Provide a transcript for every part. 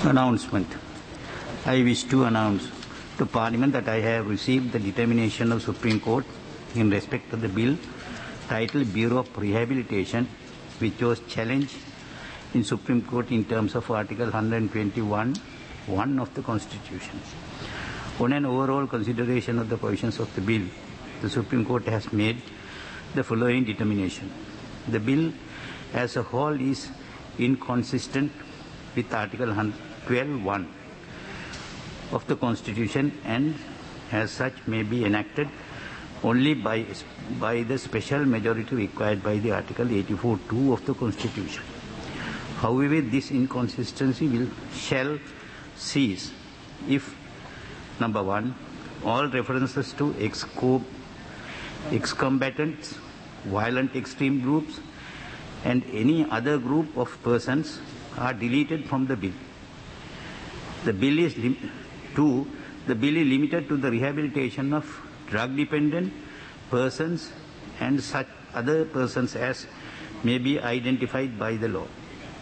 Announcement. I wish to announce to Parliament that I have received the determination of Supreme Court in respect to the bill titled Bureau of Rehabilitation, which was challenged in Supreme Court in terms of Article 121(1) of the Constitution. On an overall consideration of the provisions of the bill, the Supreme Court has made the following determination. The bill as a whole is inconsistent with Article 12(1) of the Constitution and as such may be enacted only by the special majority required by the Article 84(2) of the Constitution. However, this inconsistency shall cease if, number one, all references to ex-combatants, violent extreme groups, and any other group of persons are deleted from the bill. The bill is limited to the rehabilitation of drug-dependent persons and such other persons as may be identified by the law.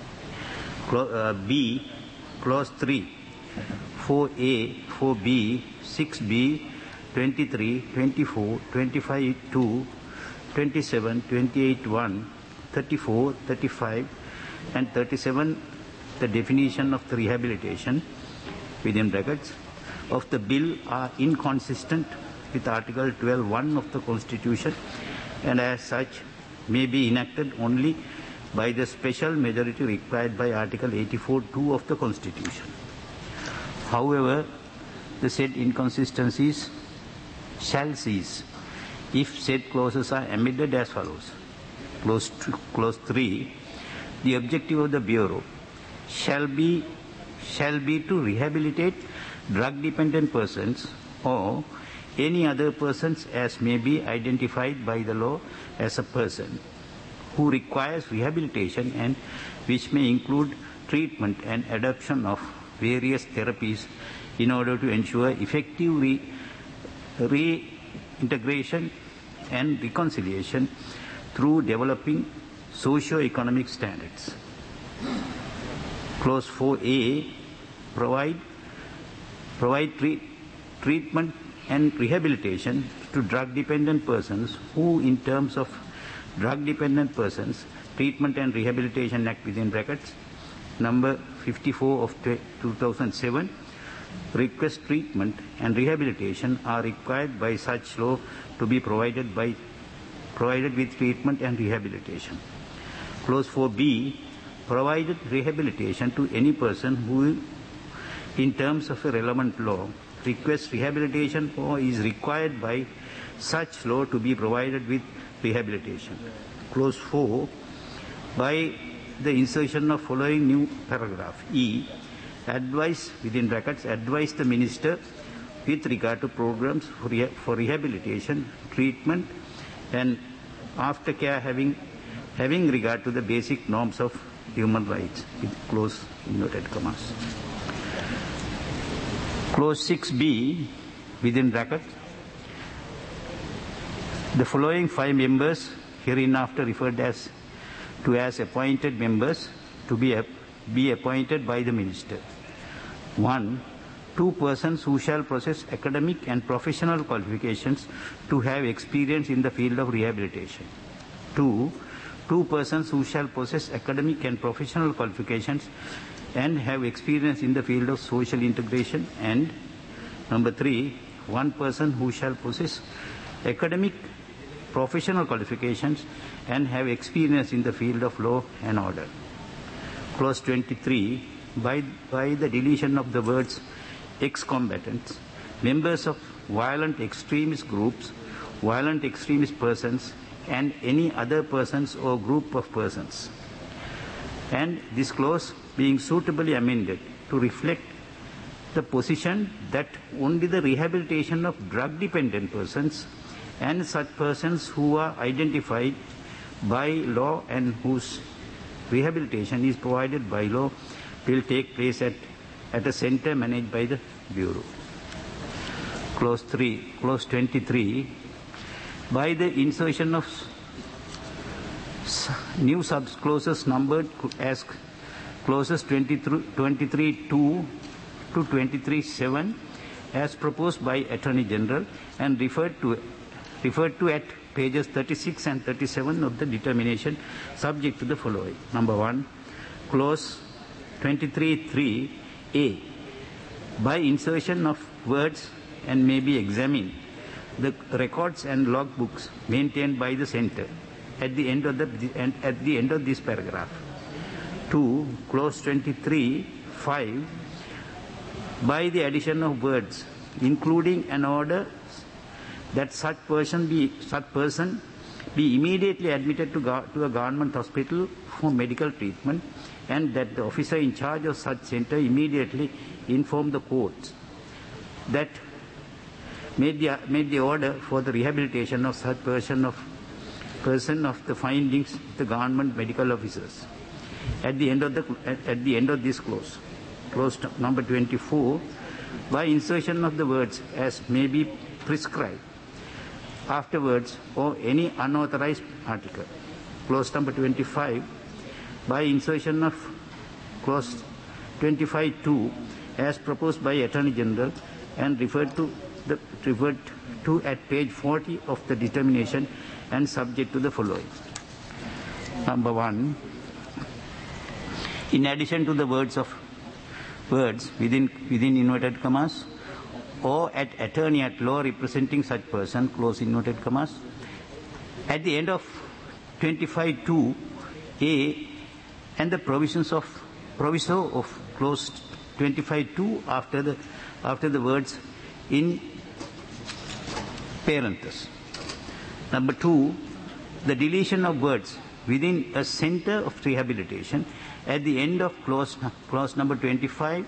B, Clause 3, 4A, 4B, 6B, 23, 24, 25(2), 27, 28(1), 34, 35, and 37, the definition of the rehabilitation, within brackets, of the bill are inconsistent with Article 12(1) of the Constitution and as such may be enacted only by the special majority required by Article 84(2) of the Constitution. However, the said inconsistencies shall cease if said clauses are amended as follows. Clause 3, the objective of the Bureau shall be to rehabilitate drug-dependent persons or any other persons as may be identified by the law as a person who requires rehabilitation and which may include treatment and adoption of various therapies in order to ensure effective reintegration and reconciliation through developing socio-economic standards. Clause 4A provide treatment and rehabilitation to drug-dependent persons who, in terms of Drug-Dependent Persons Treatment and Rehabilitation Act, within brackets, number 54 of 2007, request treatment and rehabilitation are required by such law to be provided with treatment and rehabilitation. Clause 4B provided rehabilitation to any person who, in terms of a relevant law, requests rehabilitation or is required by such law to be provided with rehabilitation. Clause 4, by the insertion of following new paragraph, E, advise, within brackets, advise the Minister with regard to programs for rehabilitation, treatment, and aftercare having regard to the basic norms of human rights, with close inverted commas. Clause 6B, within brackets, the following 5 members, hereinafter referred as appointed members, to be appointed by the Minister. 1. 2 persons who shall possess academic and professional qualifications to have experience in the field of rehabilitation. 2 persons who shall possess academic and professional qualifications and have experience in the field of social integration. And number 3, 1 person who shall possess academic professional qualifications and have experience in the field of law and order. Clause 23, by the deletion of the words ex-combatants, members of violent extremist groups, violent extremist persons, and any other persons or group of persons. And this clause being suitably amended to reflect the position that only the rehabilitation of drug-dependent persons and such persons who are identified by law and whose rehabilitation is provided by law will take place at a center managed by the Bureau. Clause 23, by the insertion of new subclauses numbered as clauses 23.2 to 23.7 as proposed by Attorney General and referred to at pages 36 and 37 of the determination, subject to the following. Number 1, clause 23.3a, by insertion of words and may be examined the records and logbooks maintained by the center at the end of this paragraph. 2, clause 23.5, by the addition of words including an order that such person be immediately admitted to a government hospital for medical treatment, and that the officer in charge of such center immediately inform the courts that made the order for the rehabilitation of such person of the findings of the government medical officers. At the end of this clause, clause number 24, by insertion of the words as may be prescribed afterwards or any unauthorized article. Clause number 25, by insertion of clause 25.2 as proposed by Attorney General and referred to at page 40 of the determination and subject to the following. Number 1, in addition to the words within inverted commas, or at attorney at law representing such person, close inverted commas, at the end of 25.2a and the proviso of clause 25.2 after the words in parenthesis. Number 2, the deletion of words within a center of rehabilitation at the end of clause number 25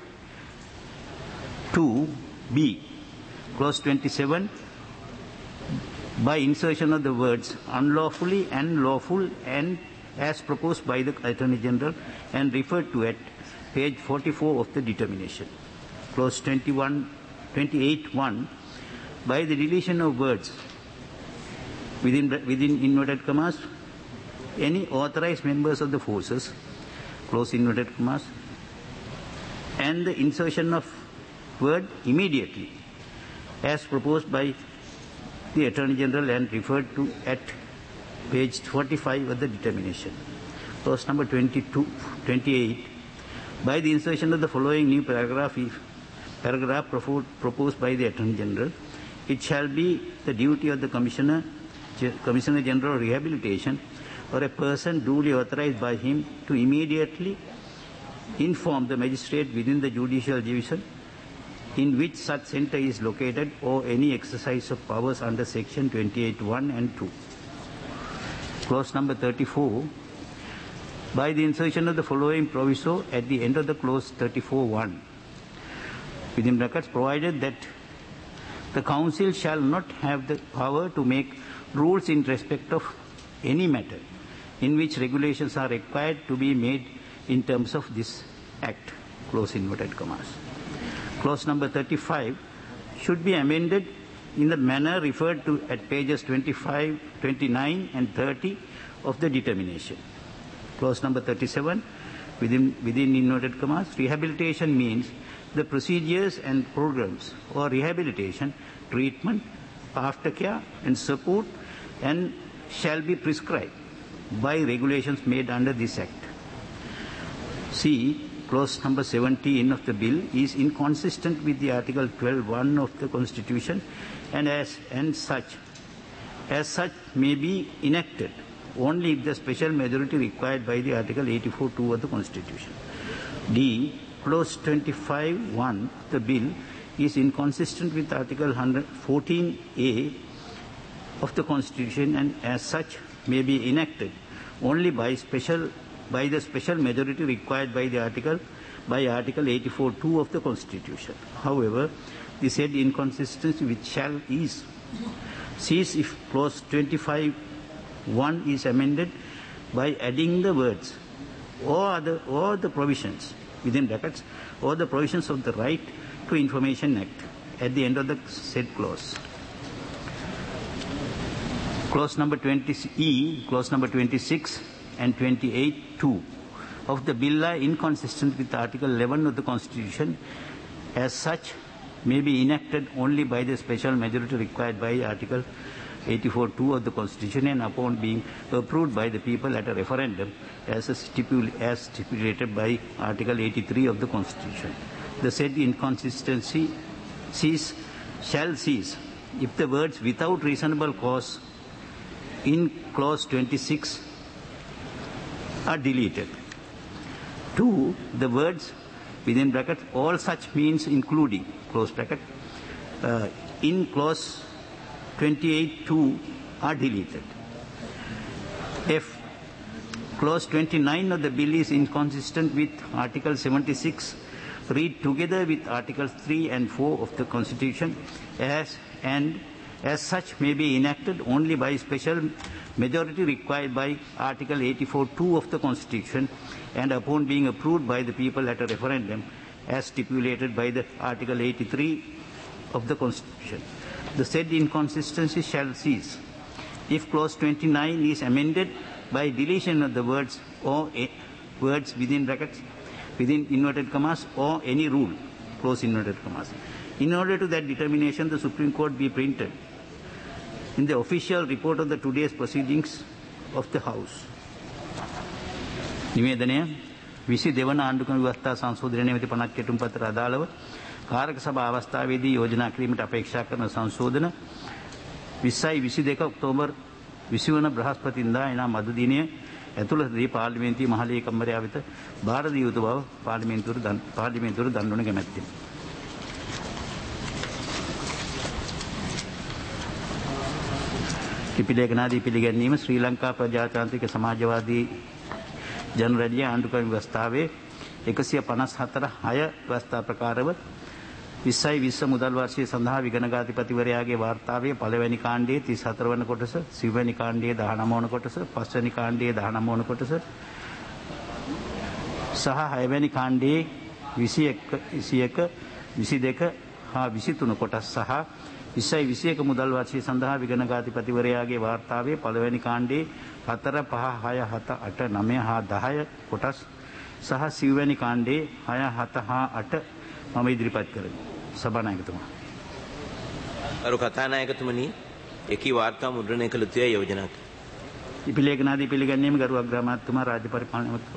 to B, clause 27, by insertion of the words unlawfully and lawful and as proposed by the Attorney General and referred to at page 44 of the determination. Clause 28.1, by the deletion of words within inverted commas, any authorized members of the forces, close inverted commas, and the insertion of word immediately as proposed by the Attorney General and referred to at page 45 of the determination. Clause number 28, by the insertion of the following new paragraph proposed by the Attorney General, it shall be the duty of the Commissioner General of Rehabilitation or a person duly authorized by him to immediately inform the magistrate within the judicial division in which such center is located or any exercise of powers under section 28.1 and 2. Clause number 34, by the insertion of the following proviso at the end of the clause 34.1, within brackets, provided that the Council shall not have the power to make rules in respect of any matter in which regulations are required to be made in terms of this Act, close inverted commas. Clause number 35 should be amended in the manner referred to at pages 25, 29 and 30 of the determination. Clause number 37, within inverted commas, rehabilitation means the procedures and programs or rehabilitation, treatment, aftercare and support and shall be prescribed by regulations made under this Act. C. Clause number 17 of the bill is inconsistent with the Article 12.1 of the Constitution and as such may be enacted only if the special majority required by the Article 84.2 of the Constitution. D. Clause 25.1 of the bill is inconsistent with Article 114A of the Constitution and as such may be enacted only by the special majority required by Article 84.2 of the Constitution. However, the said inconsistency which shall cease if clause 25.1 is amended by adding the words or the provisions within brackets or the provisions of the Right to Information Act at the end of the said clause. Clause number 20E, clause number 26 and 28.2 of the bill are inconsistent with Article 11 of the Constitution. As such, may be enacted only by the special majority required by Article 84(2) of the Constitution and upon being approved by the people at a referendum as stipulated by Article 83 of the Constitution. The said inconsistency shall cease if the words without reasonable cause in clause 26 are deleted. 2. The words within bracket all such means including close bracket in clause 28(2) are deleted. F. Clause 29 of the bill is inconsistent with Article 76 read together with Articles 3 and 4 of the Constitution as such may be enacted only by special majority required by Article 84(2) of the Constitution and upon being approved by the people at a referendum as stipulated by the Article 83 of the Constitution. The said inconsistency shall cease if Clause 29 is amended by deletion of the words or words within brackets, within inverted commas, or any rule, close inverted commas. In order to that determination, the Supreme Court be printed in the official report of the today's proceedings of the House. නිවේදනය 22 වන ආණ්ඩුක්‍රම ව්‍යවස්ථා සංශෝධනය නිමිති 50 කෙටුම් පත්‍ර අදාළව කාරක සභා අවස්ථාවේදී යෝජනා කිරීමට අපේක්ෂා කරන සංශෝධන 2022 ඔක්තෝබර් 20 වන බ්‍රහස්පතින්දා එනම් අද දිනය ඇතුළතදී පාර්ලිමේන්තුවේ මහලේකම්වරයා වෙත බාර දිය යුතු බව පාර්ලිමේන්තුවට දන්වන කැමැත්තෙමි. ලිපිලේඛනාදී පිළිගැනීම ශ්‍රී ලංකා ප්‍රජාතාන්ත්‍රික සමාජවාදී ජනරැලිය ආණ්ඩුක්‍රම ව්‍යවස්ථාවේ 154 6 ව්‍යවස්ථා ප්‍රකාරව 2020 මුදල් වර්ෂය සඳහා විගණකාධිපතිවරයාගේ වාර්තාවේ පළවෙනි කාණ්ඩයේ 34 වන කොටස, සිව්වැනි කාණ්ඩයේ 19 වන කොටස, පස්වෙනි කාණ්ඩයේ 19 වන කොටස සහ හයවැනි කාණ්ඩයේ 21, 22 හා 23 කොටස් සහ 2021 මුදල් වර්ෂය සඳහා විගණකාධිපතිවරයාගේ වාර්තාවේ පළවෙනි කාණ්ඩයේ 4, 5, 6, 7, 8, 9 හා 10 කොටස් සහ සිව්වැනි කාණ්ඩයේ 6, 7 හා 8 මම ඉදිරිපත් කරමි. සභානායකතුමා. ගරු කතානායකතුමනි, එකී වාර්තා මුද්‍රණය කළ යුතුයි යෝජනා කර. ලිපිලේඛනාදී පිළිගැනීම ගරු අග්‍රාමාත්‍යතුමා රාජ්‍ය පරිපාලන මන්ත්‍රී.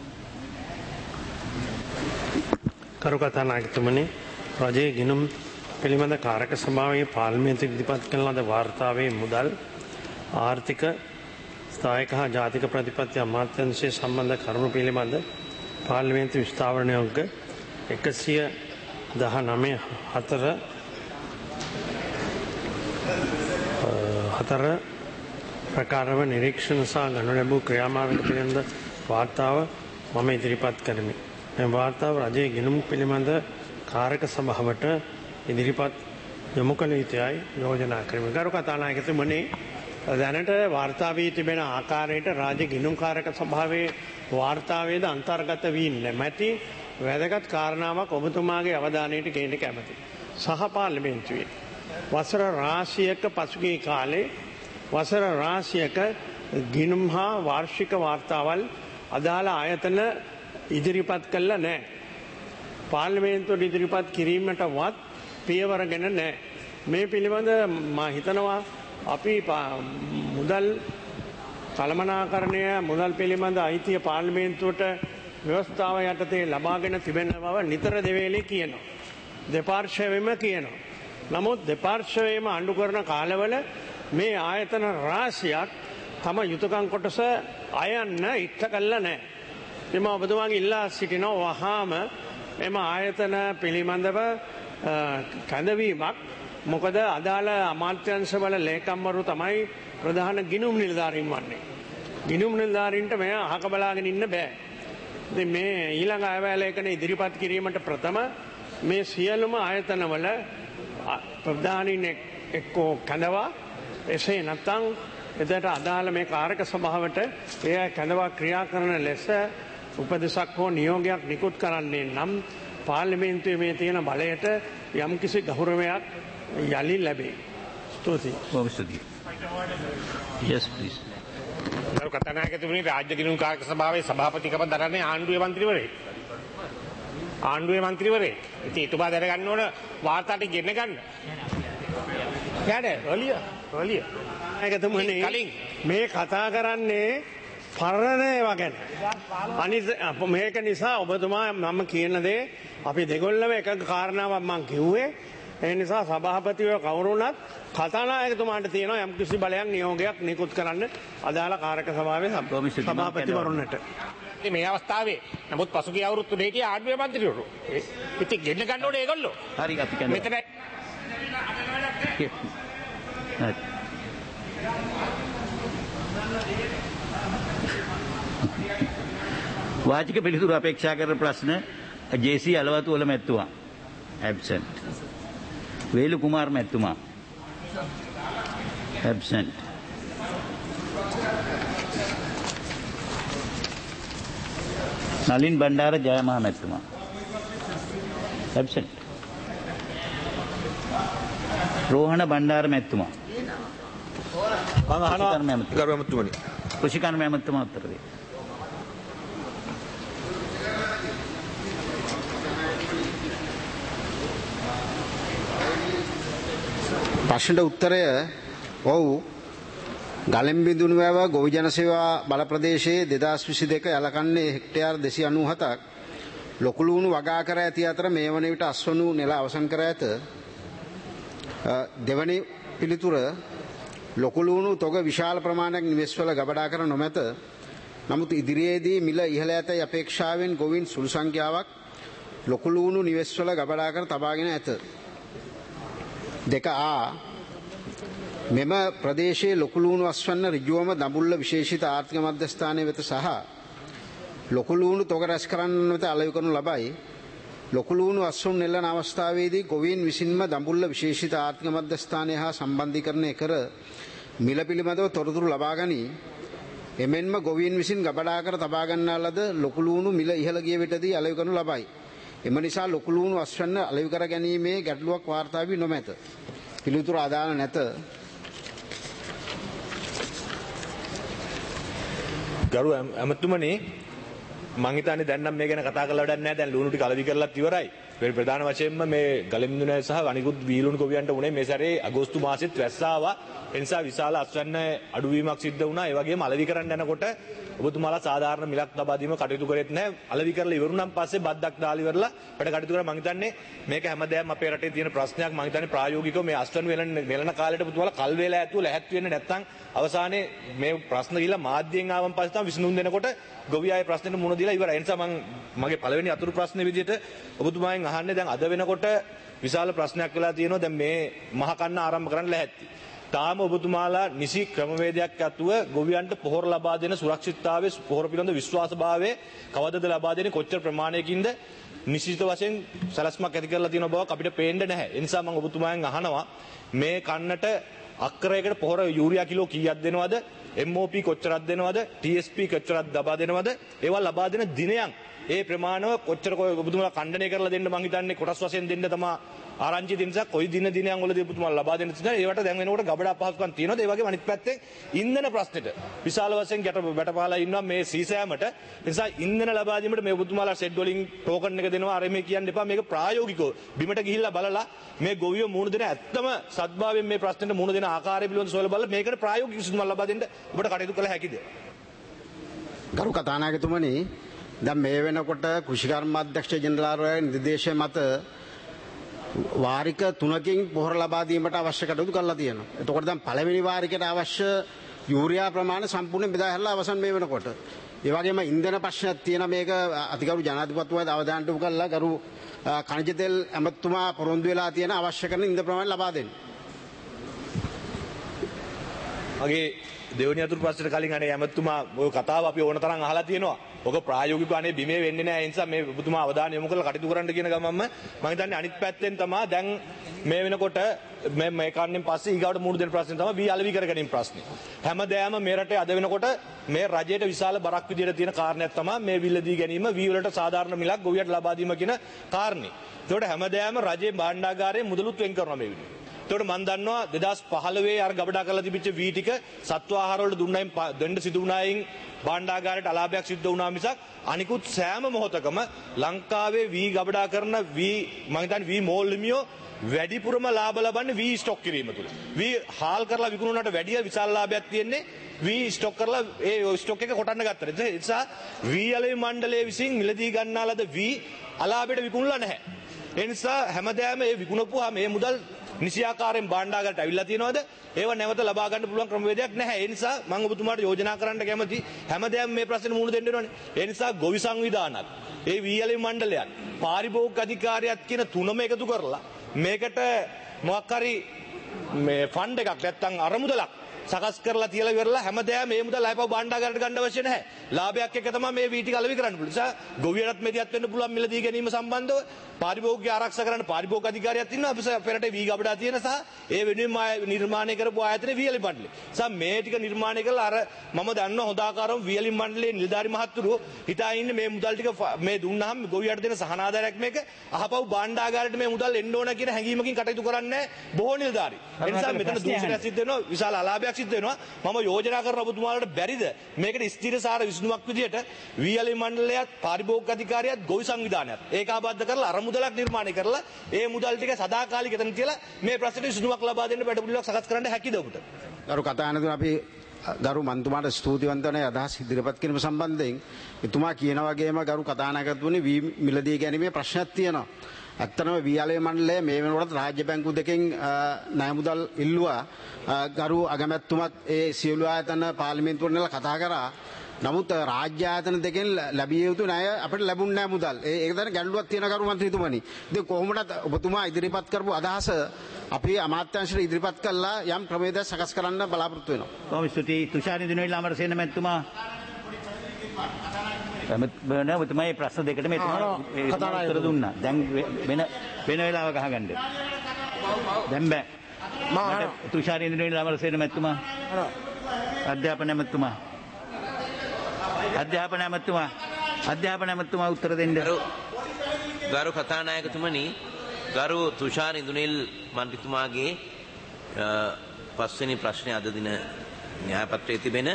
ගරු කතානායකතුමනි, රජයේ ගිණුම් පිළිබඳ කාරක සභාවේ පාර්ලිමේන්තු ඉදිරිපත් කරන ලද වාර්තාවේ මුදල් ආර්ථික ස්ථායක හා ජාතික ප්‍රතිපත්ති අමාත්‍යාංශයේ සම්බන්ධ කරුණු පිළිබඳ පාර්ලිමේන්තු විස්තාරණ යෝග්‍ය 119/4 ප්‍රකාරව නිරීක්ෂණ සහ ගණන ලැබූ ක්‍රියාමාර්ග පිළිබඳ වාර්තාව මම ඉදිරිපත් කරමි. මේ වාර්තාව රජයේ ගිණුම් පිළිබඳ කාරක සභාවට ඉදිරිපත් යොමු කළ යුතුයි යෝජනා කරමි. ගරු කතානායකතුමනි, දැනට වාර්තා වී තිබෙන ආකාරයට රාජ්‍ය ගිණුම් කාරක සභාවේ වාර්තාවේද අන්තර්ගත වී නැමැති වැදගත් කාරණාවක් ඔබතුමාගේ අවධානයට ගේන්න කැමැති. සහ පාර්ලිමේන්තුවේ වසර රාශියක පසුගිය කාලේ වසර රාශියක ගිණුම් හා වාර්ෂික වාර්තාවල් අදාළ ආයතන ඉදිරිපත් කළා නැහැ. පාර්ලිමේන්තුවට ඉදිරිපත් කිරීමටවත් පියවරගෙන නැහැ. මේ පිළිබඳ මා හිතනවා අපි මුදල් කළමනාකරණය මුදල් පිළිබඳ අයිතිය පාර්ලිමේන්තුවට ව්‍යවස්ථාව යටතේ ලබාගෙන තිබෙන බව නිතර දෙවේලේ කියනවා. දෙපාර්ශ්වයෙන්ම කියනවා. නමුත් දෙපාර්ශ්වයෙන්ම අඬු කරන කාලවල මේ ආයතන රාශියක් තම යුතුයකම් කොටස අයන්න ඉෂ්ට කළා නැහැ. එම ඔබතුමාගේ ඉල්ලා සිටිනවා වහාම එම ආයතන පිළිබඳව කැඳවීමක්. මොකද අදාළ අමාත්‍යාංශවල ලේකම්වරු තමයි ප්‍රධාන ගිණුම් නිලධාරීන් වන්නේ. ගිණුම් නිලධාරීන්ට මෙය අහක බලාගෙන ඉන්න බෑ. ඉතින් මේ ඊළඟ අයවැය ලේඛන ඉදිරිපත් කිරීමට ප්‍රථම මේ සියලුම ආයතනවල ප්‍රධානීන් එක්කෝ කැඳවා එසේ නැත්නම් එදට අදාළ මේ කාරක සභාවට එය කැඳවා ක්‍රියා කරන ලෙස උපදෙසක් හෝ නියෝගයක් නිකුත් කරන්නේ නම් පාර්ලිමේන්තුවේ මේ තියෙන බලයට යම්කිසි ගෞරවයක් යලි ලැබේ. ස්තුතියි. Yes, please. කතානායකතුමනි රාජ්‍ය ගිණුම් කාර්ය සභාවේ සභාපතිකම දරන්නේ ආණ්ඩුවේ මන්ත්‍රීවරයෙක්. ආණ්ඩුවේ මන්ත්‍රීවරයෙක්. ඉතින් එතුමා දැනගන්න ඕන වාර්තාට ගෙන්න ගන්න. යානේ ඔලිය. ඒකතුමනි කලින් මේ කතා කරන්නේ පරණ ඒවා ගැන. අනිත් මේක නිසා ඔබතුමා මම කියන දේ අපි දෙගොල්ලම එක කාරණාවක් මම කිව්වේ. ඒ නිසා සභාපතිව කවුරුණත් කතානායකතුමාට තියෙනවා යම්කිසි බලයක් නියෝගයක් නිකුත් කරන්න අදාළ කාරක සභාවේ සභාපතිවරුන්ට. මේ අවස්ථාවේ නමුත් පසුගිය අවුරුදු දෙකේ ආණ්ඩුවේ මන්ත්‍රීවරු ඉතින් ගෙන්න ගන්න ඕනේ ඒගොල්ලෝ. හරි අපි කියන්නේ. මෙතන වාචික පිළිතුරු අපේක්ෂා කරන ප්‍රශ්න ජේ.සී. අලවතු වල මැතිතුමා ඇබ්සන්ට්. වේලු කුමාර් මැතිතුමා ඇබ්සන්ට්. නලින් බණ්ඩාර ජයමහ මැතිතුමා ඇබ්සන්ට්. රෝහණ බණ්ඩාර මැතිතුමා මම අහනවා ගරු ඇමතුමනි. කෘෂිකර්ම මැතිතුමා උත්තර දෙයි. ප්‍රශ්නට උත්තරය ඔව්. ගලෙම්බිදුණු වැව ගොවි ජන සේවා බල ප්‍රදේශයේ 2022 යලකන්නේ හෙක්ටයාර් 297ක් ලොකු ලුණු වගා කර ඇති අතර මේ වන විට අස්වනු නෙල අවසන් කර ඇත. දෙවැනි පිළිතුර ලොකු ලුණු තොග විශාල ප්‍රමාණයක් නිවෙස්වල ගබඩා කර නොමැත. නමුත් ඉදිරියේදී මිල ඉහළ ඇතැයි අපේක්ෂාවෙන් ගොවින් සුළු සංඛ්‍යාවක් ලොකු ලුණු නිවෙස්වල ගබඩා කර තබාගෙන ඇත. 2A මෙම ප්‍රදේශයේ ලොකු ලුණු අස්වන්න ඍජුවම දඹුල්ල විශේෂිත ආර්ථික මධ්‍යස්ථානයේ වෙත සහ ලොකු ලුණු තොග රැස් කරන්න වෙත අලෙවි කරනු ලබයි. ලොකු ලුණු අස්වනු නෙළන අවස්ථාවේදී ගොවීන් විසින්ම දඹුල්ල විශේෂිත ආර්ථික මධ්‍යස්ථානය හා සම්බන්ධීකරණය කර මිල පිළිබඳව තොරතුරු ලබා ගනී. එමෙන්ම ගොවීන් විසින් ගබඩා කර තබා ගන්නා ලද ලොකු ලුණු මිල ඉහළ ගිය විටදී අලෙවි කරනු ලබයි. එම නිසා ලොකු ලුණු අස්වන්න අලෙවි කර ගැනීමේ ගැටලුවක් වාර්තා වී නොමැත. පිළිතුරු අදාළ නැත. ගරු ඇමතුමනි මං හිතන්නේ දැන් නම් මේ ගැන කතා කරලා වැඩක් නැහැ. දැන් ලුණු ටික අලෙවි කරලත් ඉවරයි. ප්‍රධාන වශයෙන්ම මේ ගලෙම්බිදුනේ සහ අනිකුත් වීලුණු ගොවියන්ට උනේ මේ සැරේ අගෝස්තු මාසෙත් වැස්ස ආවා. ඒ නිසා විශාල අස්වැන්න අඩුවීමක් සිද්ධ වුණා. ඒ වගේම අලෙවි කරන්න යනකොට ඔබතුමාලා සාධාරණ මිලක් ලබා දීම කටයුතු කරෙත් නැහැ. අලෙවි කරලා ඉවරුණාන් පස්සේ බද්දක් දාලා ඉවරලා වැඩ කටයුතු කරා. මං හිතන්නේ මේක හැමදේම අපේ රටේ තියෙන ප්‍රශ්නයක්. මං හිතන්නේ ප්‍රායෝගිකව මේ අස්වැන්න වෙලන කාලේට ඔබතුමාලා කල් වේලා ඇතුව ලැහත් වෙන්නේ නැත්නම් අවසානයේ මේ ප්‍රශ්න ගිහලා මාධ්‍යයෙන් ආවන් පස්සේ තමයි විසඳුම් දෙනකොට ගොවියාගේ ප්‍රශ්නෙට මුහුණ දීලා ඉවරයි. ඒ නිසා මං මගේ පළවෙනි අතුරු ප්‍රශ්නේ විදිහට ඔබතුමාගෙන් අහන්නේ දැන් අද වෙනකොට විශාල ප්‍රශ්නයක් වෙලා තියෙනවා. දැන් මේ මහ කන්න ආරම්භ කරන්න ලැහැත්ති. තාම ඔබතුමාලා නිසි ක්‍රමවේදයක් ඇතුව ගොවියන්ට පොහොර ලබා දෙන සුරක්ෂිතතාවයේ පොහොර පිළිබඳ විශ්වාසභාවය කවදද ලබා දෙන්නේ කොච්චර ප්‍රමාණයකින්ද නිශ්චිත වශයෙන් සැලැස්මක් ඇති කරලා තියෙන බවක් අපිට පේන්නේ නැහැ. ඒ නිසා මම ඔබතුමාගෙන් අහනවා මේ කන්නට අක්කරයකට පොහොර යූරියා කිලෝ කීයක් දෙනවද? MOP කොච්චරක් දෙනවද? TSP කොච්චරක් ලබා දෙනවද? ඒවා ලබා දෙන දිනයන් ඒ ප්‍රමාණව කොච්චර ඔබතුමාලා ඛණ්ඩනය කරලා දෙන්න මං හිතන්නේ කොටස් වශයෙන් දෙන්න තමයි ආරංචි දෙන නිසා කොයි දිනයන් වලදී ඔබතුමාලා ලබා දෙන්න තියෙනවා. ඒවට දැන් වෙනකොට ගබඩා පහසුකම් තියෙනවා. ඒ වගේම අනිත් පැත්තෙන් ඉන්ධන ප්‍රශ්නෙට විශාල වශයෙන් ගැටපහලා ඉන්නවා මේ සීසෑමට. ඒ නිසා ඉන්ධන ලබා දීමට මේ ඔබතුමාලා සෙඩ් වලින් ටෝකන් එක දෙනවා. අර මේ කියන්න එපා. මේක ප්‍රායෝගිකව බිමට ගිහිල්ලා බලලා මේ ගොවියෝ මුහුණ දෙන ඇත්තම සත්භාවයෙන් මේ ප්‍රශ්නෙට මුහුණ දෙන ආකාරය පිළිබඳව සොයලා බලලා මේකට ප්‍රායෝගික විසඳුමක් ලබා දෙන්න ඔබට කටයුතු කළ හැකිද? ගරු කතානායකතුමනි දැන් මේ වෙනකොට කෘෂිකර්ම අධ්‍යක්ෂ ජෙනරාල්ගේ නිර්දේශය මත වාරික 3කින් පොහොර ලබා දීමට අවශ්‍ය කටයුතු කරලා තියෙනවා. එතකොට දැන් පළවෙනි වාරිකයට අවශ්‍ය යූරියා ප්‍රමාණය සම්පූර්ණයෙන් බෙදා හැරලා අවසන් මේ වෙනකොට. ඒ වගේම ඉන්ධන ප්‍රශ්නයක් තියෙනවා. මේක අතිගරු ජනාධිපතිතුමා අවධානයට යොමු කළා. ගරු ඛනිජ තෙල් ඇමතුමා පොරොන්දු වෙලා තියෙන අවශ්‍ය කරන ඉන්ධන ප්‍රමාණය ලබා දෙන්න. මගේ දෙවෙනි අතුරු ප්‍රශ්නට කලින් අනේ ඇමතුමා ඔය කතාව අපි ඕන තරම් අහලා තියෙනවා. ඔක ප්‍රායෝගිකව අනේ බිමේ වෙන්නේ නැහැ. ඒ නිසා මේ ඔබතුමා අවධානය යොමු කරලා කටයුතු කරන්න කියන ගමන්ම මම හිතන්නේ අනිත් පැත්තෙන් තමයි දැන් මේ වෙනකොට මේ කන්නෙන් පස්සේ ඊගාවට මුහුණ දෙන ප්‍රශ්නේ තමයි වී අලෙවි කර ගැනීම ප්‍රශ්නේ. හැමදෑම මේ රටේ අද වෙනකොට මේ රජයට විශාල බරක් විදියට තියෙන කාරණයක් තමයි මේ විල්ලදී ගැනීම වී වලට සාධාරණ මිලක් ගොවියට ලබා දීම කියන කාරණේ. ඒකට හැමදෑම රජයේ භාණ්ඩාගාරයේ මුදලුත් වෙන් කරනවා මේ විදිහට. එතකොට මම දන්නවා 2015 අර ගබඩා කරලා තිබිච්ච වී ටික සත්ව ආහාර වලට දුන්නයින් දෙන්න සිදු වුණායින් භාණ්ඩාගාරයට අලාභයක් සිද්ධ වුණා මිසක් අනිකුත් සෑම මොහොතකම ලංකාවේ වී ගබඩා කරන වී මම හිතන්නේ වී මෝල් හිමියෝ වැඩිපුරම ලාභ ලබන්නේ වී ස්ටොක් කිරීම තුළ. වී හාල් කරලා විකුණුනට වැඩිය විශාල ලාභයක් තියෙන්නේ වී ස්ටොක් කරලා ඒ ස්ටොක් එක කොටන්න ගත්තා. ඒ නිසා වී අලෙවි මණ්ඩලය විසින් මිලදී ගන්නා ලද වී අලාභයට විකුණලා නැහැ. ඒ නිසා හැමදාම මේ විකුණපුවා මේ මුදල් නිසියාකාරයෙන් භාණ්ඩාගාරයට අවිල්ලා තියනවාද? ඒව නැවත ලබා ගන්න පුළුවන් ක්‍රමවේදයක් නැහැ. ඒ නිසා මම ඔබතුමාට යෝජනා කරන්න කැමති හැමදාම මේ ප්‍රශ්නෙට මුහුණ දෙන්න වෙනවනේ. ඒ නිසා ගොවි සංවිධානත්, ඒ වී අලෙවි මණ්ඩලයත්, පාරිභෝගික අධිකාරියත් කියන තුනම එකතු කරලා මේකට මොකක් හරි මේ ෆන්ඩ් එකක් නැත්තම් අරමුදලක් සකස් කරලා තියලා ඉවරලා හැමදාම මේ මුදල් ආයපව භාණ්ඩාගාරයට ගන්න අවශ්‍ය නැහැ. ලාභයක් එක තමයි මේ වී ටික අලෙවි කරන්න පුළුවන්. නිසා ගොවියරත් මෙදියත් වෙන්න පුළුවන් මිලදී ගැනීම සම්බන්ධව පාරිභෝගික ආරක්ෂා කරන්න පාරිභෝගික අධිකාරියක් ඉන්නවා. අපි පෙරට වී ගබඩා තියෙන සහ ඒ වෙනුවෙන් නිර්මාණය කරපු ආයතන වී අලෙවි මණ්ඩලය. නිසා මේ ටික නිර්මාණය කරලා අර මම දන්නවා හොඳ ආකාරව වී අලෙවි මණ්ඩලයේ නිලධාරි මහත්තුරු හිතා ඉන්නේ මේ මුදල් ටික මේ දුන්නාම ගොවියට දෙන සහනාධාරයක් මේක අහපව් භාණ්ඩාගාරයට මේ මුදල් එන්න ඕන කියන හැඟීමකින් කටයුතු කරන්නේ බොහෝ නිලධාරි. ඒ නිසා මෙතන දූෂණයක් සිද්ධ වෙනවා, විශාල අලාභයක් සිද්ධ වෙනවා. මම යෝජනා කරන ඔබතුමාලට බැරිද මේකට ස්ථිරසාර විසඳුමක් විදියට වී අලෙවි මණ්ඩලයත් පාරිභෝගික අධිකාරියත් ගොවි සංවිධානයත් ඒකාබද්ධ කරලා අරමුදලක් නිර්මාණය කරලා ඒ මුදල් ටික සදාකාලික එතන තියලා මේ ප්‍රශ්නෙට විසඳුමක් ලබා දෙන්න වැඩපිළිවෙලක් සකස් කරන්න හැකිද ඔබට? ගරු කතානායකතුමා අපි ගරු මන්තුමාට ස්තුතිවන්ත වෙන අදහස් ඉදිරිපත් කිරීම සම්බන්ධයෙන් එතුමා කියන වගේම ගරු කතානායකතුමනි වී මිලදී ගැනීමේ ප්‍රශ්නයක් තියෙනවා. ඇත්තටම වී අලෙවි මණ්ඩලය මේ වෙනකොට රාජ්‍ය බැංකු දෙකෙන් ණය මුදල් ඉල්ලුවා. ගරු අගමැතිතුමත් ඒ සියලු ආයතන පාර්ලිමේන්තුවට නෙලා කතා කරා. නමුත් රාජ්‍ය ආයතන දෙකෙන් ලැබිය යුතු ණය අපිට ලැබුණ නැහැ මුදල්. ඒක දැන ගැටලුවක් තියෙන කරු මන්ත්‍රීතුමනි. ඉතින් කොහොමද ඔබතුමා ඉදිරිපත් කරපු අදහස අපි අමාත්‍යාංශයට ඉදිරිපත් කළා යම් ක්‍රමයකට සකස් කරන්න බලාපොරොත්තු වෙනවා. කොහොම ස්තුතියි තුෂාර දිනවල අමරසේන මැතිතුමා. ඔබතුමා මේ ප්‍රශ්න දෙකටම එතුමා උත්තර දුන්නා. දැන් වෙන වෙලාවක අහගන්න. දැන් බෑ. තුෂාර දිනවල අමරසේන මැතිතුමා. අධ්‍යාපන මැතිතුමා. අධ්‍යාපන ඇමතුමා උත්තර දෙන්න. ගරු කතානායකතුමනි, ගරු තුෂාර ඉන්දුනිල් මන්ත්‍රීතුමාගේ පස්වෙනි ප්‍රශ්නය අද දින න්‍යායපත්‍රයේ තිබෙන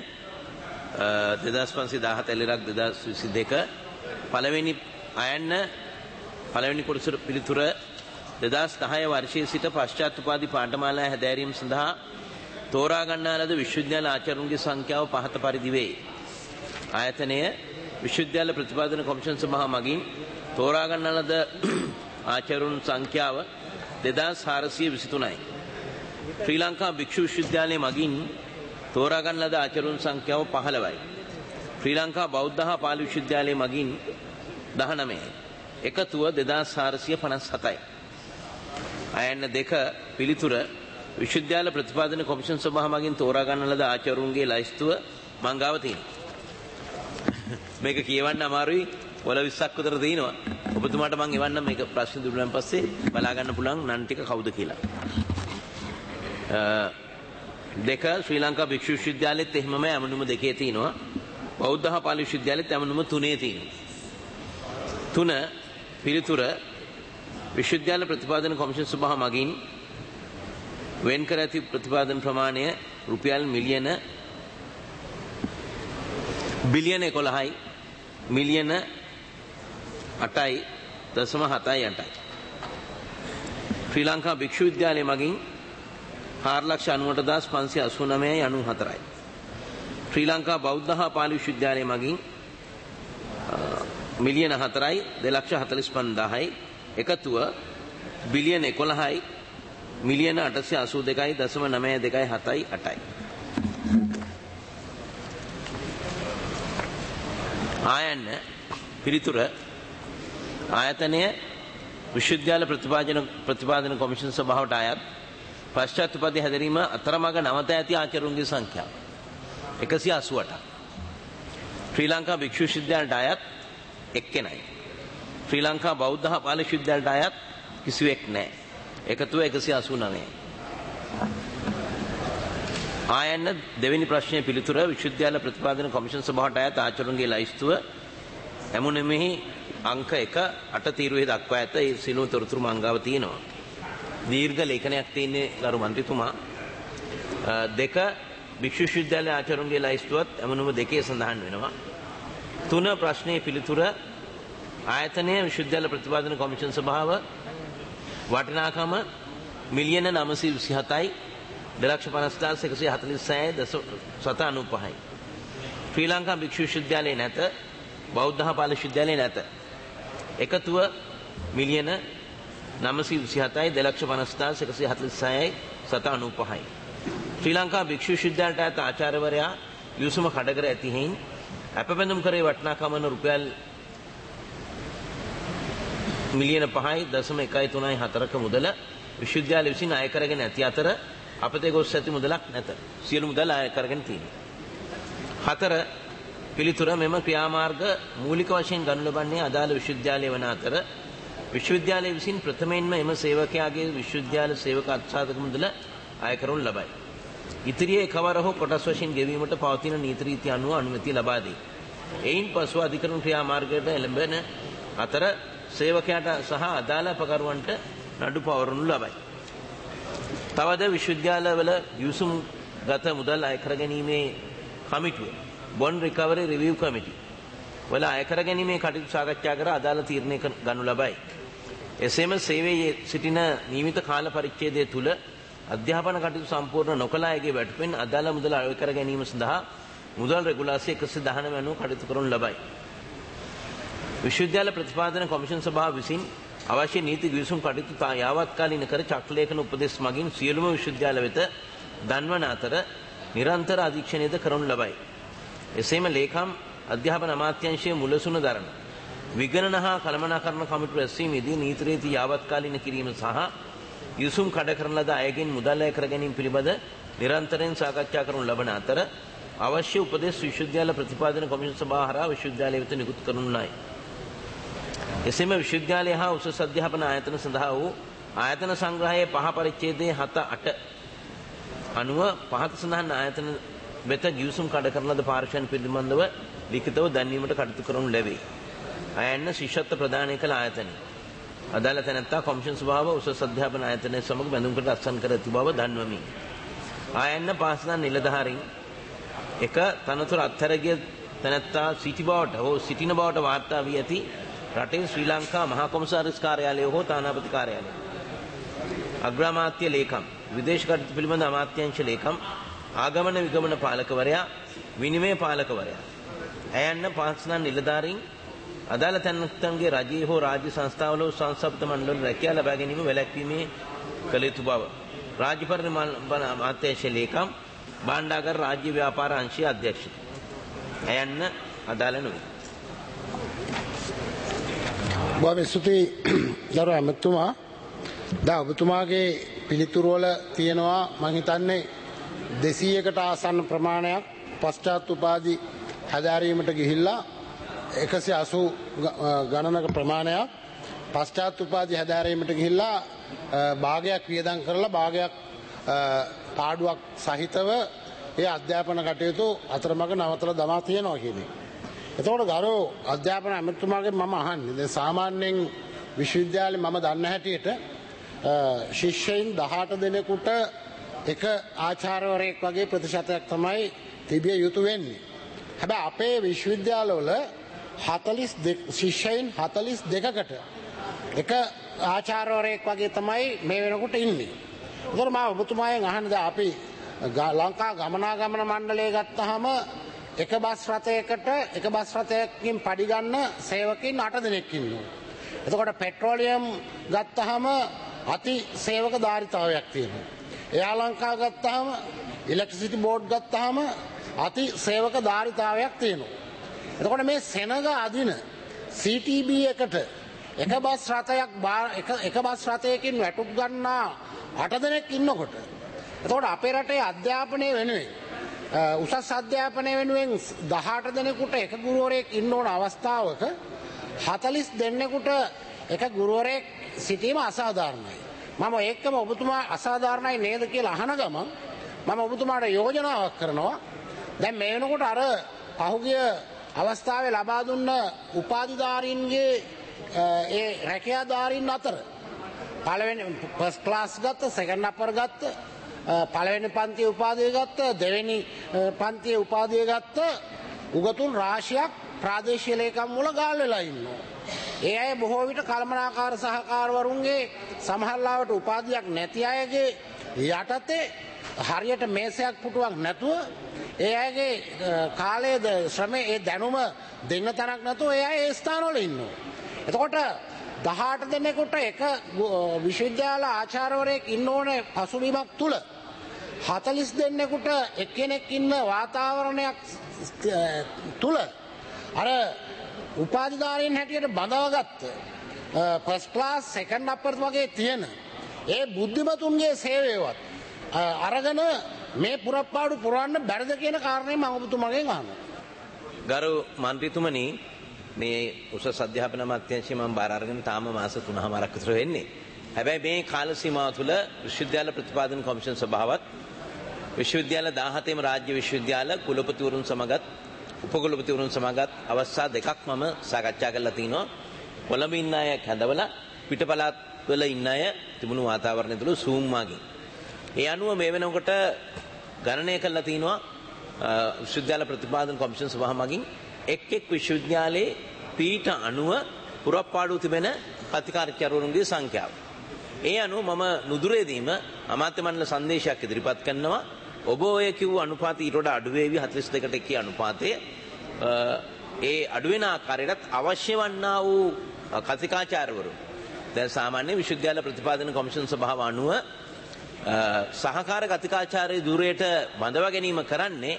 2517 එළරක් 2022 පළවෙනි අයන්න පළවෙනි කොටස පිළිතුර 2010 වර්ෂයේ සිට පශ්චාත් උපාධි පාඨමාලා හැදෑරීම සඳහා තෝරා ගන්නා ලද විශ්වවිද්‍යාල ආචාර්යවරුන්ගේ සංඛ්‍යාව පහත පරිදි වේ. ආයතනය විශ්වවිද්‍යාල ප්‍රතිපාදන කොමිෂන් සභාව මගින් තෝරා ගන්නා ලද ආචාර්යවරුන් සංඛ්‍යාව 2423යි. ශ්‍රී ලංකා භික්ෂු විශ්වවිද්‍යාලය මගින් තෝරා ගන්නා ලද ආචාර්යවරුන් සංඛ්‍යාව 15යි. ශ්‍රී ලංකා බෞද්ධ හා පාලි විශ්වවිද්‍යාලය මගින් 19යි. එකතුව 2457යි. අයන්න දෙක පිළිතුර විශ්වවිද්‍යාල ප්‍රතිපාදන කොමිෂන් සභාව මගින් තෝරා ගන්නා ලද ආචාර්යවරුන්ගේ ලයිස්තුව මං ගාව තියෙනවා. මේක කියවන්න අමාරුයි. වල 20ක් විතර දිනනවා. ඔබතුමාට මම එවන්නම් මේක ප්‍රශ්න දුන්නාන් පස්සේ බලා ගන්න පුළුවන් නන් ටික කවුද කියලා. දෙක ශ්‍රී ලංකා භික්ෂු විශ්වවිද්‍යාලෙත් එහෙමම ඇමනුම දෙකේ තියෙනවා. බෞද්ධ හා පාලි විශ්වවිද්‍යාලෙත් ඇමනුම 3 තියෙනවා. 3 පිළිතුර විශ්වවිද්‍යාල ප්‍රතිපාදන කොමිෂන් සභාව මගින් වෙන් කර ඇති ප්‍රතිපාදන ප්‍රමාණය රුපියල් බිලියන 11යි මිලියන 8.78යි. ශ්‍රී ලංකා භික්ෂු විද්‍යාලය මගින් 4,98,589.94යි. ශ්‍රී ලංකා බෞද්ධ හා පාලි විශ්වවිද්‍යාලය මගින් මිලියන 4යි 2,45,000යි. එකතුව බිලියන 11යි මිලියන 882.92.778යි. ආයන්න පිළිතුර ආයතනය විශ්වවිද්‍යාල ප්‍රතිපාදන කොමිෂන් සභාවට අයත් පශ්චාත් උපාධි හැදරීම අතරමඟ නවත ඇති ආචාර්යවරුන්ගේ සංඛ්‍යාව 188ක්. ශ්‍රී ලංකා භික්ෂු විශ්වවිද්‍යාලයට අයත් එක්කෙනයි. ශ්‍රී ලංකා බෞද්ධ හා පාලි විශ්වවිද්‍යාලයට අයත් කිසිවෙක් නැහැ. එකතුව 189යි. ආයන්න දෙවෙනි ප්‍රශ්නයේ පිළිතුර විශ්වවිද්‍යාල ප්‍රතිපාදන කොමිෂන් සභාවට අයත් ආචාර්යවරුන්ගේ ලයිස්තුව ඇමුණෙමෙහි අංක 1 8 තීරුවේ දක්වා ඇත. ඒ සිනු තොරතුරු මංගාව තියෙනවා. දීර්ඝ ලේඛනයක් තියෙන්නේ ගරු මන්ත්‍රීතුමා. දෙක භික්ෂු විශ්වවිද්‍යාල ආචාර්යුන්ගේ ලයිස්තුවත් එමනුම දෙකේ සඳහන් වෙනවා. 3 ප්‍රශ්නයේ පිළිතුර ආයතනයේ විශ්වවිද්‍යාල ප්‍රතිපාදන කොමිෂන් සභාව වටිනාකම මිලියන 927යි 2,50,146.95යි. ශ්‍රී ලංකා භික්ෂු විශ්වවිද්‍යාලයේ නැත, බෞද්ධ පාල විශ්වවිද්‍යාලයේ නැත. එකතුව මිලියන 927යි 2,50,146.95යි. ශ්‍රී ලංකා භික්ෂු විශ්වවිද්‍යාලයට ඇත ආචාර්යවරයා යුසුම කඩකර ඇති හේයින් අපැපැඳුම් කරේ වටිනාකම වන රුපියල් මිලියන 5.134ක මුදල විශ්වවිද්‍යාලය විසින් අය කරගෙන ඇති අතර අපතේ ගොස් ඇති මුදලක් නැත. සියලු මුදල් අය කරගෙන තියෙනවා. 4 පිළිතුර මෙම ක්‍රියාමාර්ග මූලික වශයෙන් ගනු ලබන්නේ අදාළ විශ්වවිද්‍යාලය වන අතර විශ්වවිද්‍යාලය විසින් ප්‍රථමයෙන්ම එම සේවකයාගේ විශ්වවිද්‍යාල සේවක අත්සාධක මුදල අය කරනු ලබයි. ඉතිරියේ එකවර හෝ කොටස් වශයෙන් ගෙවීමට පවතින නීති රීති අනුව අනුමැතිය ලබා දෙයි. එයින් පසු අධිකරණ ක්‍රියාමාර්ගයට එළඹෙන අතර සේවකයාට සහ අදාළ අපකරුවන්ට නඩු පවරනු ලබයි. තවද විශ්වවිද්‍යාලවල යුසුම් ගත මුදල් අය කර ගැනීමේ කමිටුව බොන්ඩ් රිකවරි රිවිව් කමිටි වල අය කර ගැනීමේ කටයුතු සාකච්ඡා කර අදාළ තීරණය ගනු ලබයි. එසේම සේවයේ සිටින නියමිත කාල පරිච්ඡේදය තුල අධ්‍යාපන කටයුතු සම්පූර්ණ නොකළ අයගේ වැටුපෙන් අදාළ මුදල් අය කර ගැනීම සඳහා මුදල් රෙගුලාසිය 119 අනුව කටයුතු කරනු ලබයි. විශ්වවිද්‍යාල ප්‍රතිපාදන කොමිෂන් සභාව විසින් අවශ්‍ය නීති ගිවිසුම් කටයුතු යාවත්කාලීන කර චක්‍රලේඛන උපදෙස් මගින් සියලුම විශ්වවිද්‍යාල වෙත දන්වන අතර නිරන්තර අධීක්ෂණයද කරනු ලබයි. එසේම ලේකම් අධ්‍යාපන අමාත්‍යාංශයේ මුලසුන දරන විගණන හා කළමනාකරණ කමිටු රැස්වීමේදී නීති රීති යාවත්කාලීන කිරීම සහ යුසුම් කඩ කරන ලද අයගෙන් මුදල් අය කර ගැනීම පිළිබඳ නිරන්තරයෙන් සාකච්ඡා කරනු ලබන අතර අවශ්‍ය උපදෙස් විශ්වවිද්‍යාල ප්‍රතිපාදන කොමිෂන් සභාව හරහා විශ්වවිද්‍යාලය වෙත නිකුත් කරනුයි. එසේම විශ්වවිද්‍යාලය හා උසස් අධ්‍යාපන ආයතන සඳහා වූ ආයතන සංග්‍රහයේ 5 පරිච්ඡේදයේ 7-8 අනුව පහත සඳහන් ආයතන වෙත ගිවිසුම් කඩ කරන ලද පාර්ශ්වයන් පිළිබඳව ලිඛිතව දැන්වීමට කටයුතු කරනු ලැබේ. අයන්න ශිෂ්‍යත්ව ප්‍රදානය කළ ආයතනය අදාළ තැනැත්තා කොමිෂන් සභාව උසස් අධ්‍යාපන ආයතනය සමග බැඳුම්කට අත්සන් කර ඇති බව දන්වමි. ආයන්න පාසලන් නිලධාරීන් එක තනතුර අත්හැර ගිය තැනැත්තා සිටි බවට හෝ සිටින බවට වාර්තා වී ඇති රටේ ශ්‍රී ලංකා මහා කොමසාරිස් කාර්යාලය හෝ තානාපති කාර්යාලය අග්‍රාමාත්‍ය ලේකම් විදේශ කටයුතු පිළිබඳ අමාත්‍යාංශ ලේකම් ආගමන විගමන පාලකවරයා විනිමය පාලකවරයා අයන්න පාසලන් නිලධාරීන් අදාළ තැනැත්තන්ගේ රජයේ හෝ රාජ්‍ය සංස්ථාවල සංස්ථාපිත මණ්ඩල රැකියාව ලබා ගැනීම වැළැක්වීමේ කළ යුතු බව රාජ්‍ය පරිමාණ අමාත්‍යාංශ ලේකම් භාණ්ඩාගාර රාජ්‍ය ව්‍යාපාර අංශයේ අධ්‍යක්ෂක අයන්න අදාළ නොවේ. බොහොම ස්තුතියි ගරු ඇමතුමා. දැන් ඔබතුමාගේ පිළිතුරු වල තියෙනවා මම හිතන්නේ 200කට ආසන්න ප්‍රමාණයක් පශ්චාත් උපාධි හැදෑරීමට ගිහිල්ලා 180 ගණනක ප්‍රමාණයක් පශ්චාත් උපාධි හැදෑරීමට ගිහිල්ලා භාගයක් වියදම් කරලා භාගයක් පාඩුවක් සහිතව ඒ අධ්‍යාපන කටයුතු අතරමඟ නවතලා දමා තියෙනවා කියන්නේ. එතකොට ගරු අධ්‍යාපන ඇමතුමාගෙන් මම අහන්නේ දැන් සාමාන්‍යයෙන් විශ්වවිද්‍යාලේ මම දන්න හැටියට ශිෂ්‍යයින් 18 දෙනෙකුට එක ආචාර්යවරයෙක් වගේ ප්‍රතිශතයක් තමයි තිබිය යුතු වෙන්නේ. හැබැයි අපේ විශ්වවිද්‍යාලවල 42 ශිෂ්‍යයින් 42කට එක ආචාර්යවරයෙක් වගේ තමයි මේ වෙනකොට ඉන්නේ. ඒතර මම ඔබතුමාගෙන් අහන්නේ දැන් අපි ලංකා ගමනාගමන මණ්ඩලය ගත්තාම එක බස් රථයකට එක බස් රථයකින් පඩි ගන්න සේවකින් 8 දෙනෙක් ඉන්නවා. එතකොට පෙට්‍රෝලියම් ගත්තාම අති සේවක ධාරිතාවයක් තියෙනවා. එයා ලංකා ගත්තාම ඉලෙක්ට්‍රිසිටි බෝඩ් ගත්තාම අති සේවක ධාරිතාවයක් තියෙනවා. එතකොට මේ සෙනග අදින CTB එකට එක බස් රථයක් එක බස් රථයකින් වැටුප් ගන්නා 8 දෙනෙක් ඉන්නකොට එතකොට අපේ රටේ අධ්‍යාපනය වෙනුවෙන් උසස් අධ්‍යාපනය වෙනුවෙන් 18 දෙනෙකුට එක ගුරුවරයෙක් ඉන්න ඕන අවස්ථාවක 40 දෙනෙකුට එක ගුරුවරයෙක් සිටීම අසාධාරණයි. මම ඒකම ඔබතුමා අසාධාරණයි නේද කියලා අහන ගමන් මම ඔබතුමාට යෝජනාවක් කරනවා. දැන් මේ වෙනකොට අර පහුගිය අවස්ථාවේ ලබා දුන්න උපාධිධාරීන්ගේ ඒ රැකියාධාරීන් අතර පළවෙනි ෆස්ට් ක්ලාස් ගත්ත, සෙකන්ඩ් අපර් ගත්ත, පළවෙනි පන්තියේ උපාධිය ගත්ත, දෙවෙනි පන්තියේ උපාධිය ගත්ත උගතුන් රාශියක් ප්‍රාදේශීය ලේකම් වල ගාල් වෙලා ඉන්නවා. ඒ අය බොහෝ විට කළමනාකාර සහකාරවරුන්ගේ සමහරලාවට උපාධියක් නැති අයගේ යටතේ හරියට මේසයක් පුටුවක් නැතුව ඒ අයගේ කාලයේද ශ්‍රමයේ ඒ දැනුම දෙන්න තරක් නැතුව ඒ අය ඒ ස්ථානවල ඉන්නවා. එතකොට 18 දෙනෙකුට එක විශ්වවිද්‍යාල ආචාර්යවරයෙක් ඉන්න ඕනේ පසුබිමක් තුල 40 දෙනෙකුට එක්කෙනෙක් ඉන්න වාතාවරණයක් තුල අර උපාධිධාරීන් හැටියට බඳවගත්ත ෆස්ට් ක්ලාස් සෙකන්ඩ් අපර් වගේ තියෙන ඒ බුද්ධිමතුන්ගේ සේවයවත් අරගෙන මේ පුරප්පාඩු පුරවන්න බැරිද කියන කාරණේ මම ඔබතුමාගෙන් අහනවා. ගරු මන්ත්‍රීතුමනි මේ උසස් අධ්‍යාපන අමාත්‍යාංශය මම බාර අරගෙන තාම මාස 3මාරක් විතර වෙන්නේ. හැබැයි මේ කාල සීමාව තුළ විශ්වවිද්‍යාල ප්‍රතිපාදන කොමිෂන් සභාවත් විශ්වවිද්‍යාල 17ම රාජ්‍ය විශ්වවිද්‍යාල කුලපතිවරුන් සමගත් උපකුලපතිවරුන් සමගත් අවස්ථා දෙකක් මම සාකච්ඡා කරලා තිනවා. කොළඹ ඉන්න අය කැඳවලා පිටපළාත් වල ඉන්න අය තිබුණු වාතාවරණය තුළ Zoom මාගෙන්. ඒ අනුව මේ වෙනකොට ගණනය කරලා තිනවා විශ්වවිද්‍යාල ප්‍රතිපාදන කොමිෂන් සභාව මගින් එක් විශ්වවිද්‍යාලයේ පීඨ අනුව පුරප්පාඩු තිබෙන කතිකාචාර්යවරුන්ගේ සංඛ්‍යාව. ඒ අනුව මම නුදුරේදීම අමාත්‍ය මණ්ඩල සංදේශයක් ඉදිරිපත් කරනවා. ඔබ ඔය කිව්ව අනුපාතය ඊට වඩා අඩු වේවි 42කට එක්ක අනුපාතය. ඒ අඩු වෙන ආකාරයටත් අවශ්‍ය වන්නා වූ කතිකාචාර්යවරු දැන් සාමාන්‍ය විශ්වවිද්‍යාල ප්‍රතිපාදන කොමිෂන් සභාව අනුව සහකාර කතිකාචාර්ය ධුරයට බඳවා ගැනීම කරන්නේ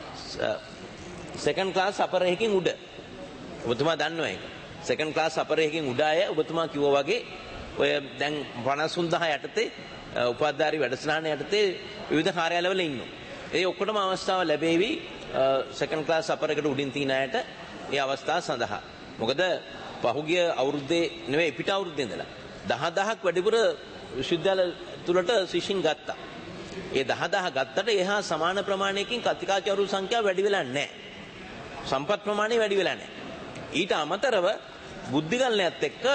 සෙකන්ඩ් ක්ලාස් අපර් එකකින් උඩ. ඔබතුමා දන්නවා ඒක. සෙකන්ඩ් ක්ලාස් අපර් එකකින් උඩ අය ඔබතුමා කිව්වා වගේ ඔය දැන් 59000 යටතේ උපාධිධාරී වැඩසටහන යටතේ විවිධ කාර්යාලවල ඉන්නවා. ඒ ඔක්කොටම අවස්ථාව ලැබෙවි සෙකන්ඩ් ක්ලාස් අපර් එකට උඩින් තියන අයට ඒ අවස්ථාව සඳහා. මොකද පහුගිය අවුරුද්දේ නෙවෙයි පිට අවුරුද්දේ ඉඳලා 10000ක් වැඩිපුර විශ්වවිද්‍යාල තුලට ශිෂ්‍යයන් ගත්තා. ඒ 10000 ගත්තට එහා සමාන ප්‍රමාණයකින් කතිකාචාර්ය සංඛ්‍යාව වැඩි වෙලා නැහැ. සම්පත් ප්‍රමාණය වැඩි වෙලා නැහැ. ඊට අමතරව බුද්ධිගලණයත් එක්ක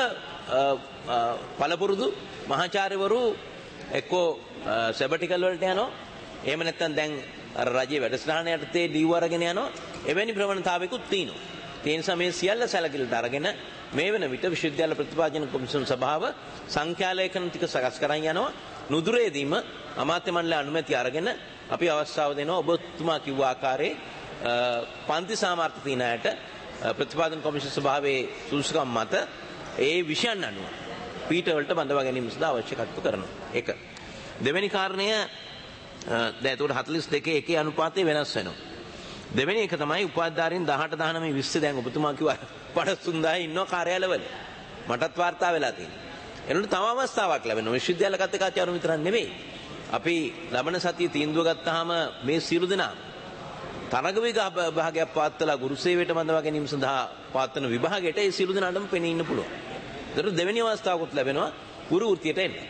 පළපුරුදු මහාචාර්යවරු එක්කෝ සැබටිකල් වලට යනවා. එහෙම නැත්නම් දැන් අර රජයේ වැඩසටහන යටතේ ඩීව් අරගෙන යනවා. එවැනි ප්‍රවණතාවයකුත් තියෙනවා. ඒ නිසා මේ සියල්ල සැලකිලිට අරගෙන මේ වෙන විට විශ්වවිද්‍යාල ප්‍රතිපාදන කොමිෂන් සභාව සංඛ්‍යාලේඛන ටික සකස් කරන් යනවා. නුදුරේදීම අමාත්‍ය මණ්ඩල අනුමැතිය අරගෙන අපි අවස්ථාව දෙනවා ඔබතුමා කිව්ව ආකාරයේ පන්ති සාමර්ථ්‍ය තියන අයට ප්‍රතිපාදන කොමිෂන් සභාවේ සුදුසුකම් මත ඒ විෂයන් අනුව පීඨ වලට බඳවා ගැනීම සඳහා අවශ්‍ය කටයුතු කරනවා. ඒක. දෙවෙනි කාරණය දැන් ඒකට 42 එකේ අනුපාතය වෙනස් වෙනවා. දෙවෙනි එක තමයි උපාධිධාරීන් 18 19 20 දැන් ඔබතුමා කිව්වා 53000 ඉන්නවා කාර්යාලවල. මටත් වාර්තා වෙලා තියෙනවා. එනකොට තව අවස්ථාවක් ලැබෙනවා. විශ්වවිද්‍යාල කතිකාචාර්යවරු විතරක් නෙවෙයි. අපි ලබන සතියේ තීන්දුව ගත්තාම මේ සියලු දෙනා තරග විභාගයක් පවත්වලා ගුරු සේවයට බඳවා ගැනීම සඳහා පවත්වන විභාගයට ඒ සියලු දෙනාටම පෙනී ඉන්න පුළුවන්. ඒතර දෙවෙනි අවස්ථාවකුත් ලැබෙනවා ගුරු වෘත්තියට එන්න.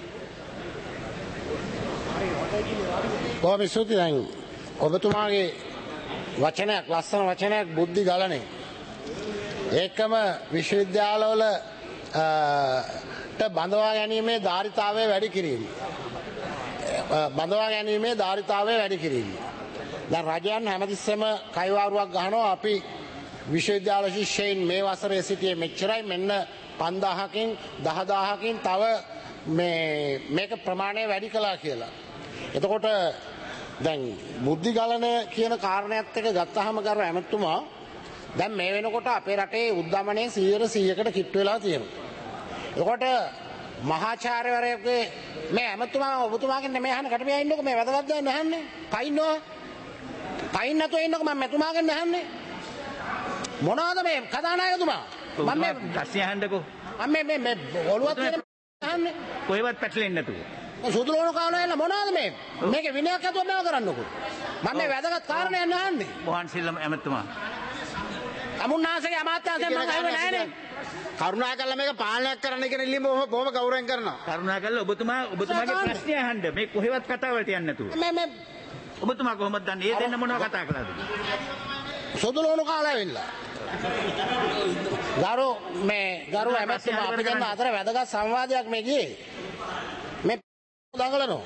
බොහොම ස්තුතියි. දැන් ඔබතුමාගේ වචනයක් ලස්සන වචනයක් බුද්ධි ගලණය. ඒකම විශ්වවිද්‍යාලවල බඳවා ගැනීමේ ධාරිතාවය වැඩි කිරීම. බඳවා ගැනීමේ ධාරිතාවය වැඩි කිරීම. දැන් රජයන් හැමතිස්සෙම කයිවාරුවක් ගහනවා අපි විශ්වවිද්‍යාල ශිෂ්‍යයින් මේ වසරේ සිටියේ මෙච්චරයි මෙන්න 5000කින් 10000කින් තව මේක ප්‍රමාණය වැඩි කළා කියලා. එතකොට දැන් බුද්ධි ගලණය කියන කාරණයක් එක ගත්තාම කර ඇමතුමා දැන් මේ වෙනකොට අපේ රටේ උද්දමනයේ 100%කට කිට් වෙලා තියෙනවා. එතකොට මහාචාර්යවරයෙකුගේ මේ ඇමතුමා ඔබතුමාගෙන් මේ අහන කටපියා ඉන්නකො මේ වැදගත් දේ නැහන්නේ. පයින්නෝ. පයින් නැතෝ ඉන්නකො මම මෙතුමාගෙන් නැහන්නේ. මොනවාද මේ කතානායකතුමා? මම මේ ප්‍රශ්න අහන්නකෝ. මම මේ ඔළුවත් නැහන්නේ. කොහෙවත් පැටලෙන්නේ නැතුව. සුදුලෝණු කාලයල මොනවාද මේ? මේක විනයක් ඇතුව මේව කරන්නකෝ. මම මේ වැදගත් කාරණයක් නැහන්නේ. මොහන් සිල්ලම් ඇමතුමා. අමුන්නාසගේ අමාත්‍යාංශයෙන් මම අහුවේ නැහනේ. කරුණාකරලා මේක පාලනයක් කරන්න කියන ඉල්ලීම බොහොම ගෞරවයෙන් කරනවා. කරුණාකරලා ඔබතුමාගේ ප්‍රශ්නය අහන්න. මේ කොහෙවත් කතා වලට යන්නේ නැතුව. මේ ඔබතුමා කොහොමද දන්නේ? ඒ දෙන්න මොනව කතා කළාද? සුදුලෝණු කාලය වෙන්නලා. ගරු ඇමතුමා අපි දැන් අතර වැදගත් සංවාදයක් මේ ගියේ. මේ දඟලනවා.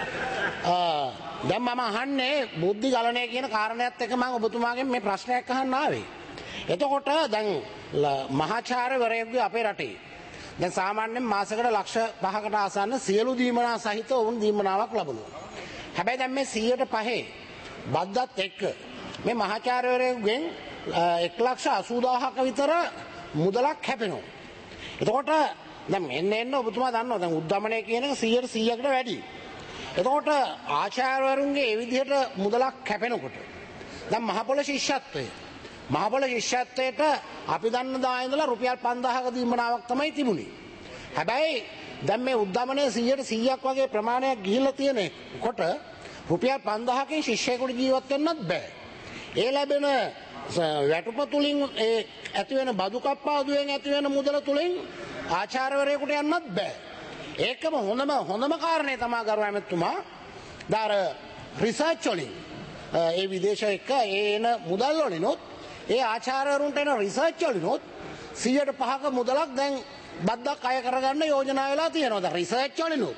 දැන් මම අහන්නේ බුද්ධි ගලණය කියන කාරණයත් එක්ක මම ඔබතුමාගෙන් මේ ප්‍රශ්නයක් අහන්න ආවේ. එතකොට දැන් මහාචාර්යවරයෙකුගේ අපේ රටේ දැන් සාමාන්‍යයෙන් මාසෙකට ලක්ෂ 5කට ආසන්න සියලු දීමනා සහිත වුන් දීමනාවක් ලබනවා. හැබැයි දැන් මේ 105 බද්දත් එක්ක මේ මහාචාර්යවරයෙකුගෙන් 1,80,000ක විතර මුදලක් හැපෙනවා. එතකොට දැන් එන්න ඔබතුමා දන්නවා දැන් උද්දමනය කියන එක 100%කට වැඩි. එතකොට ආචාර්යවරුන්ගේ ඒ විදිහට මුදලක් කැපෙනකොට දැන් මහපොළ ශිෂ්‍යත්වයට අපි දන්න දා ඉඳලා රුපියල් 5000ක දීමනාවක් තමයි තිබුණේ. හැබැයි දැන් මේ උද්දමනයේ 100%ක් වගේ ප්‍රමාණයක් ගිහිල්ලා තියෙනකොට රුපියල් 5000කින් ශිෂ්‍යයෙකුට ජීවත් වෙන්නත් බෑ. ඒ ලැබෙන වැටුප තුලින් ඒ ඇති වෙන බදු කප්පාදුවෙන් ඇති වෙන මුදල තුලින් ආචාර්යවරයෙකුට යන්නත් බෑ. ඒකම හොඳම කාරණේ තමයි ගරු ඇමතුමා දාර රිසර්ච් වලින් ඒ විදේශ එක්ක එන මුදල් වලිනොත් ඒ ආචාර්යවරුන්ට එන රිසර්ච් වලිනොත් 105ක මුදලක් දැන් බද්දක් අය කරගන්න යෝජනා වෙලා තියෙනවා. දැන් රිසර්ච් වලිනොත්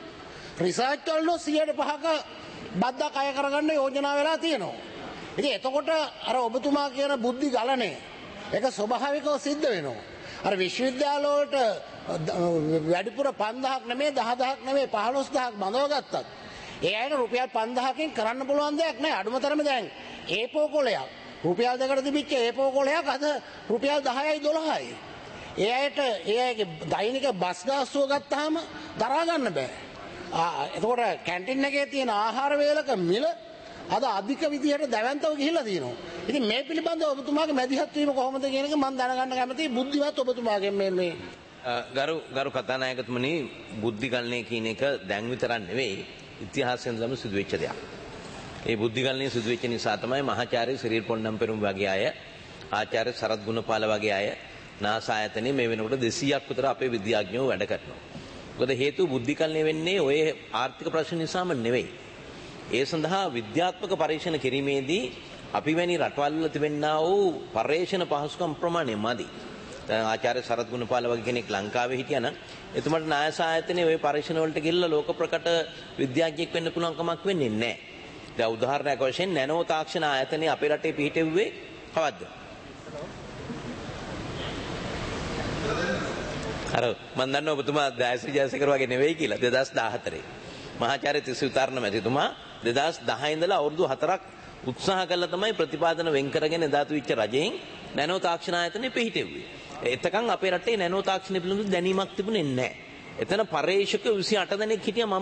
105ක බද්දක් අය කරගන්න යෝජනා වෙලා තියෙනවා. ඉතින් එතකොට අර ඔබතුමා කියන බුද්ධි ගලණය ඒක ස්වභාවිකව සිද්ධ වෙනවා. අර විශ්වවිද්‍යාල වලට වැඩිපුර 5000ක් නෙමෙයි 10000ක් නෙමෙයි 15000ක් බඳවගත්තත් ඒ අයට රුපියල් 5000කින් කරන්න පුළුවන් දෙයක් නෑ. අඩුම තරම දැන් ඒපෝ කොලයක් රුපියල් 2කට තිබිච්ච ඒපෝ කොලයක් අද රුපියල් 10යි 12යි. ඒ අයට ඒ අයගේ දෛනික බස් ගාස්තුව ගත්තාම දරා ගන්න බෑ. එතකොට කැන්ටින් එකේ තියෙන ආහාර වේලක මිල අද අධික විදිහට දැවැන්තව ගිහිල්ලා තියෙනවා. ඉතින් මේ පිළිබඳව ඔබතුමාගේ මැදිහත් වීම කොහොමද කියන එක මම දැනගන්න කැමතියි. බුද්ධිමත් ඔබතුමාගෙන් මේ ගරු කතානායකතුමනි බුද්ධි ගලණය කියන එක දැන් විතරක් නෙවෙයි ඉතිහාසයෙන් තමයි සිදු වෙච්ච දෙයක්. ඒ බුද්ධි ගලණය සිදු වෙච්ච නිසා තමයි මහාචාර්ය සිරිල් පොන්නම් පෙරුම් වගේ අය, ආචාර්ය සරත් ගුණපාල වගේ අය නාසා ආයතනයේ මේ වෙනකොට 200ක් විතර අපේ විද්‍යාඥයෝ වැඩ කරනවා. මොකද හේතුව බුද්ධි ගලණය වෙන්නේ ඔය ආර්ථික ප්‍රශ්න නිසාම නෙවෙයි. ඒ සඳහා විද්‍යාත්මක පරීක්ෂණ කිරීමේදී අපි වැනි රටවල් වල තිබෙනා වූ පර්යේෂණ පහසුකම් ප්‍රමාණය මදි. දැන් ආචාර්ය සරත් ගුණපාල වගේ කෙනෙක් ලංකාවේ හිටියා නම් එතුමාට නායස ආයතනයේ ওই පරීක්ෂණ වලට ගිහිල්ලා ලෝක ප්‍රකට විද්‍යාඥයෙක් වෙන්න පුළුවන් කමක් වෙන්නේ නැහැ. දැන් උදාහරණයක් වශයෙන් නැනෝ තාක්ෂණ ආයතනය අපේ රටේ පිහිටෙව්වේ කවද්ද? අර මම දන්නවා ඔබතුමා දයශ්‍රී ජයසේකර වගේ නෙවෙයි කියලා 2014. මහාචාර්ය තිස්විතාරණ මැතිතුමා 2010 ඉඳලා අවුරුදු 4ක් උත්සාහ කළා තමයි ප්‍රතිපාදන වෙන් කරගෙන දාතු විච්ච රජයෙන් නැනෝ තාක්ෂණ ආයතනෙ පිහිටෙව්වේ. එතකන් අපේ රටේ නැනෝ තාක්ෂණ පිළිබඳ දැනීමක් තිබුණේ නැහැ. එතන පර්යේෂක 28 දෙනෙක් හිටියා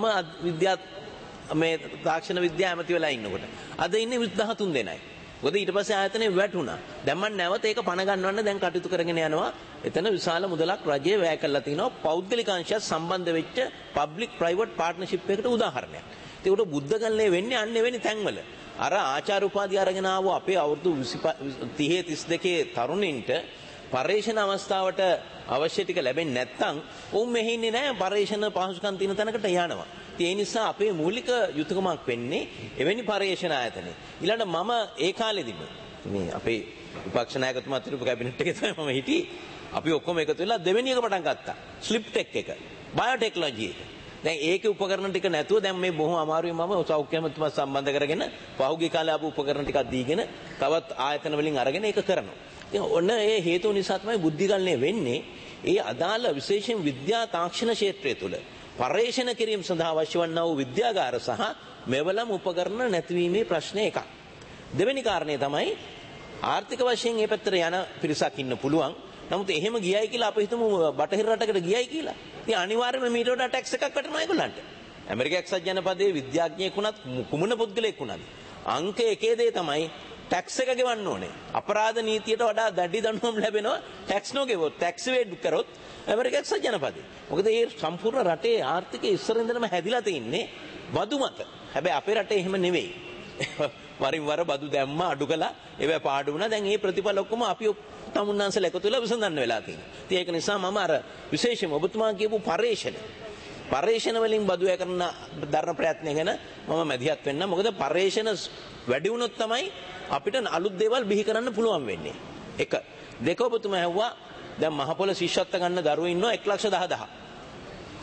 මම මේ තාක්ෂණ විද්‍යාව ඇමති වෙලා ඉන්නකොට. අද ඉන්නේ 13 දෙනයි. මොකද ඊට පස්සේ ආයතනෙ වැටුණා. දැන් මම නැවත ඒක පණ ගන්නවන්න දැන් කටයුතු කරගෙන යනවා. එතන විශාල මුදලක් රජය වැය කළා තිනවා පෞද්ගලික අංශයත් සම්බන්ධ වෙච්ච පබ්ලික් ප්‍රයිවට් පාර්ට්නර්ෂිප් එකකට උදාහරණයක්. ඒකට බුද්ධ ගල්ලේ වෙන්නේ අන්න එවැනි තැන්වල. අර ආචාර්ය උපාධිය අරගෙන ආව අපේ අවුරුදු 30 32 තරුණින්ට පර්යේෂණ අවස්ථාවට අවශ්‍ය ටික ලැබෙන්නේ නැත්නම් උන් මෙහි ඉන්නේ නැහැ පර්යේෂණ පහසුකම් තියෙන තැනකට යනවා. ඒ නිසා අපේ මූලික යුතුයකමක් වෙන්නේ එවැනි පර්යේෂණ ආයතනෙ. ඊළඟ මම ඒ කාලෙදිම මේ අපේ විපක්ෂ 나යකතුමා තිබු කැබිනට් එකේ තමයි මම හිටියේ. අපි ඔක්කොම එකතු වෙලා දෙවෙනි එක පටන් ගත්තා. ස්ලිප් ටෙක් එක, බයෝටෙක්නොලොජි එක. දැන් ඒකේ උපකරණ ටික නැතුව දැන් මේ බොහොම අමාරුයි මම සෞඛ්‍ය අමාත්‍යතුමා සම්බන්ධ කරගෙන පහුගිය කාලේ ආපු උපකරණ ටිකක් දීගෙන තවත් ආයතන වලින් අරගෙන ඒක කරනවා. ඉතින් ඔන්න ඒ හේතුව නිසා තමයි බුද්ධි ගලණය වෙන්නේ. ඒ අදාළ විශේෂයෙන් විද්‍යා තාක්ෂණ ක්ෂේත්‍රය තුළ පර්යේෂණ කිරීම සඳහා අවශ්‍ය වන්නා වූ විද්‍යාගාර සහ මෙවලම් උපකරණ නැතිවීමේ ප්‍රශ්නය එකක්. දෙවෙනි කාරණේ තමයි ආර්ථික වශයෙන් මේ පැත්තට යන පිරිසක් ඉන්න පුළුවන්. නමුත් එහෙම ගියයි කියලා අපි හිතමු බටහිර රටකට ගියයි කියලා. ඉතින් අනිවාර්යයෙන්ම මීට වඩා ටැක්ස් එකක් වැටෙනවා ඒගොල්ලන්ට. ඇමරිකා එක්සත් ජනපදයේ විද්‍යාඥයෙක් වුණත් කුමන පුද්ගලයෙක් වුණත් අංක එකේ දේ තමයි ටැක්ස් එක ගෙවන්න ඕනේ. අපරාධ නීතියට වඩා දැඩි දඬුවම් ලැබෙනවා ටැක්ස් නොගෙවුවොත්. ටැක්ස් වේඩ් කරොත් ඇමරිකා එක්සත් ජනපදයේ. මොකද මේ සම්පූර්ණ රටේ ආර්ථිකය ඉස්සර ඉඳන්ම හැදිලා තින්නේ බදු මත. හැබැයි අපේ රටේ එහෙම නෙවෙයි. වරින් වර බදු දැම්ම අඩු කළා ඒවා පාඩු වුණා. දැන් මේ ප්‍රතිඵල ඔක්කොම අපි තමුන්නාන්සලා එකතු වෙලා විසඳන්න වෙලා තියෙනවා. ඉතින් ඒක නිසා මම අර විශේෂයෙන්ම ඔබතුමා කියපු පර්යේෂණ වලින් බදු ය කරන දරන ප්‍රයත්නය ගැන මම මැදිහත් වෙන්න. මොකද පර්යේෂණ වැඩි වුණොත් තමයි අපිට අලුත් දේවල් බිහි කරන්න පුළුවන් වෙන්නේ. එක. දෙක ඔබතුමා ඇහුවා දැන් මහපොළ ශිෂ්‍යත්ව ගන්න දරුවෝ ඉන්නවා 1,10,000.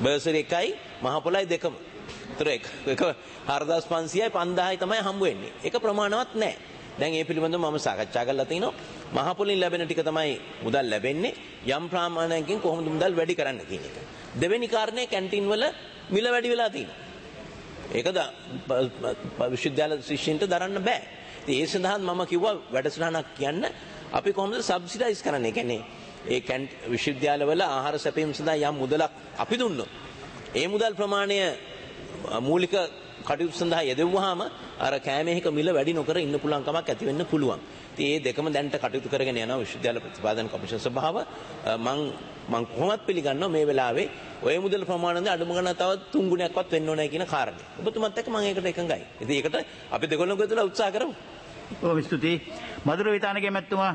බර්සරි එකයි මහ පොළයි දෙකම. ඒතර එක 4500යි 5000යි තමයි හම්බ වෙන්නේ. ඒක ප්‍රමාණවත් නැහැ. දැන් ඒ පිළිබඳව මම සාකච්ඡා කරලා තිනවා. මහ පොළෙන් ලැබෙන ටික තමයි මුදල් ලැබෙන්නේ. යම් ප්‍රමාණයකින් කොහොමද මුදල් වැඩි කරන්න කියන එක. දෙවෙනි කාරණේ කැන්ටින් වල මිල වැඩි වෙලා තියෙනවා. ඒක විශ්වවිද්‍යාල ශිෂ්‍යයන්ට දරන්න බෑ. ඉතින් ඒ සඳහා මම කිව්වා වැඩසටහනක් කියන්න අපි කොහොමද සබ්සිඩයිස් කරන්නේ? කියන්නේ ඒ විශ්වවිද්‍යාලවල ආහාර සැපීම සඳහා යම් මුදලක් අපි දුන්නොත් ඒ මුදල් ප්‍රමාණය මූලික කටයුතු සඳහා යෙදුවාම අර කෑමේක මිල වැඩි නොකර ඉන්න පුළුවන් කමක් ඇති වෙන්න පුළුවන්. ඉතින් මේ දෙකම දැන්ට කටයුතු කරගෙන යනවා විශ්වවිද්‍යාල ප්‍රතිපාදන කොමිෂන් සභාව. මම කොහොමත් පිළිගන්නවා මේ වෙලාවේ ඔය මුදල් ප්‍රමාණයෙන් අඩුම ගන්න තව 3 ගුණයක්වත් වෙන්න ඕනේ කියන කාරණේ. ඔබතුමත් එක්ක මම ඒකට එකඟයි. ඉතින් ඒකට අපි දෙකොල්ලම ගොඩලා උත්සාහ කරමු. ඔව් ස්තුතියි. මధుර විතානගේ මැතිතුමා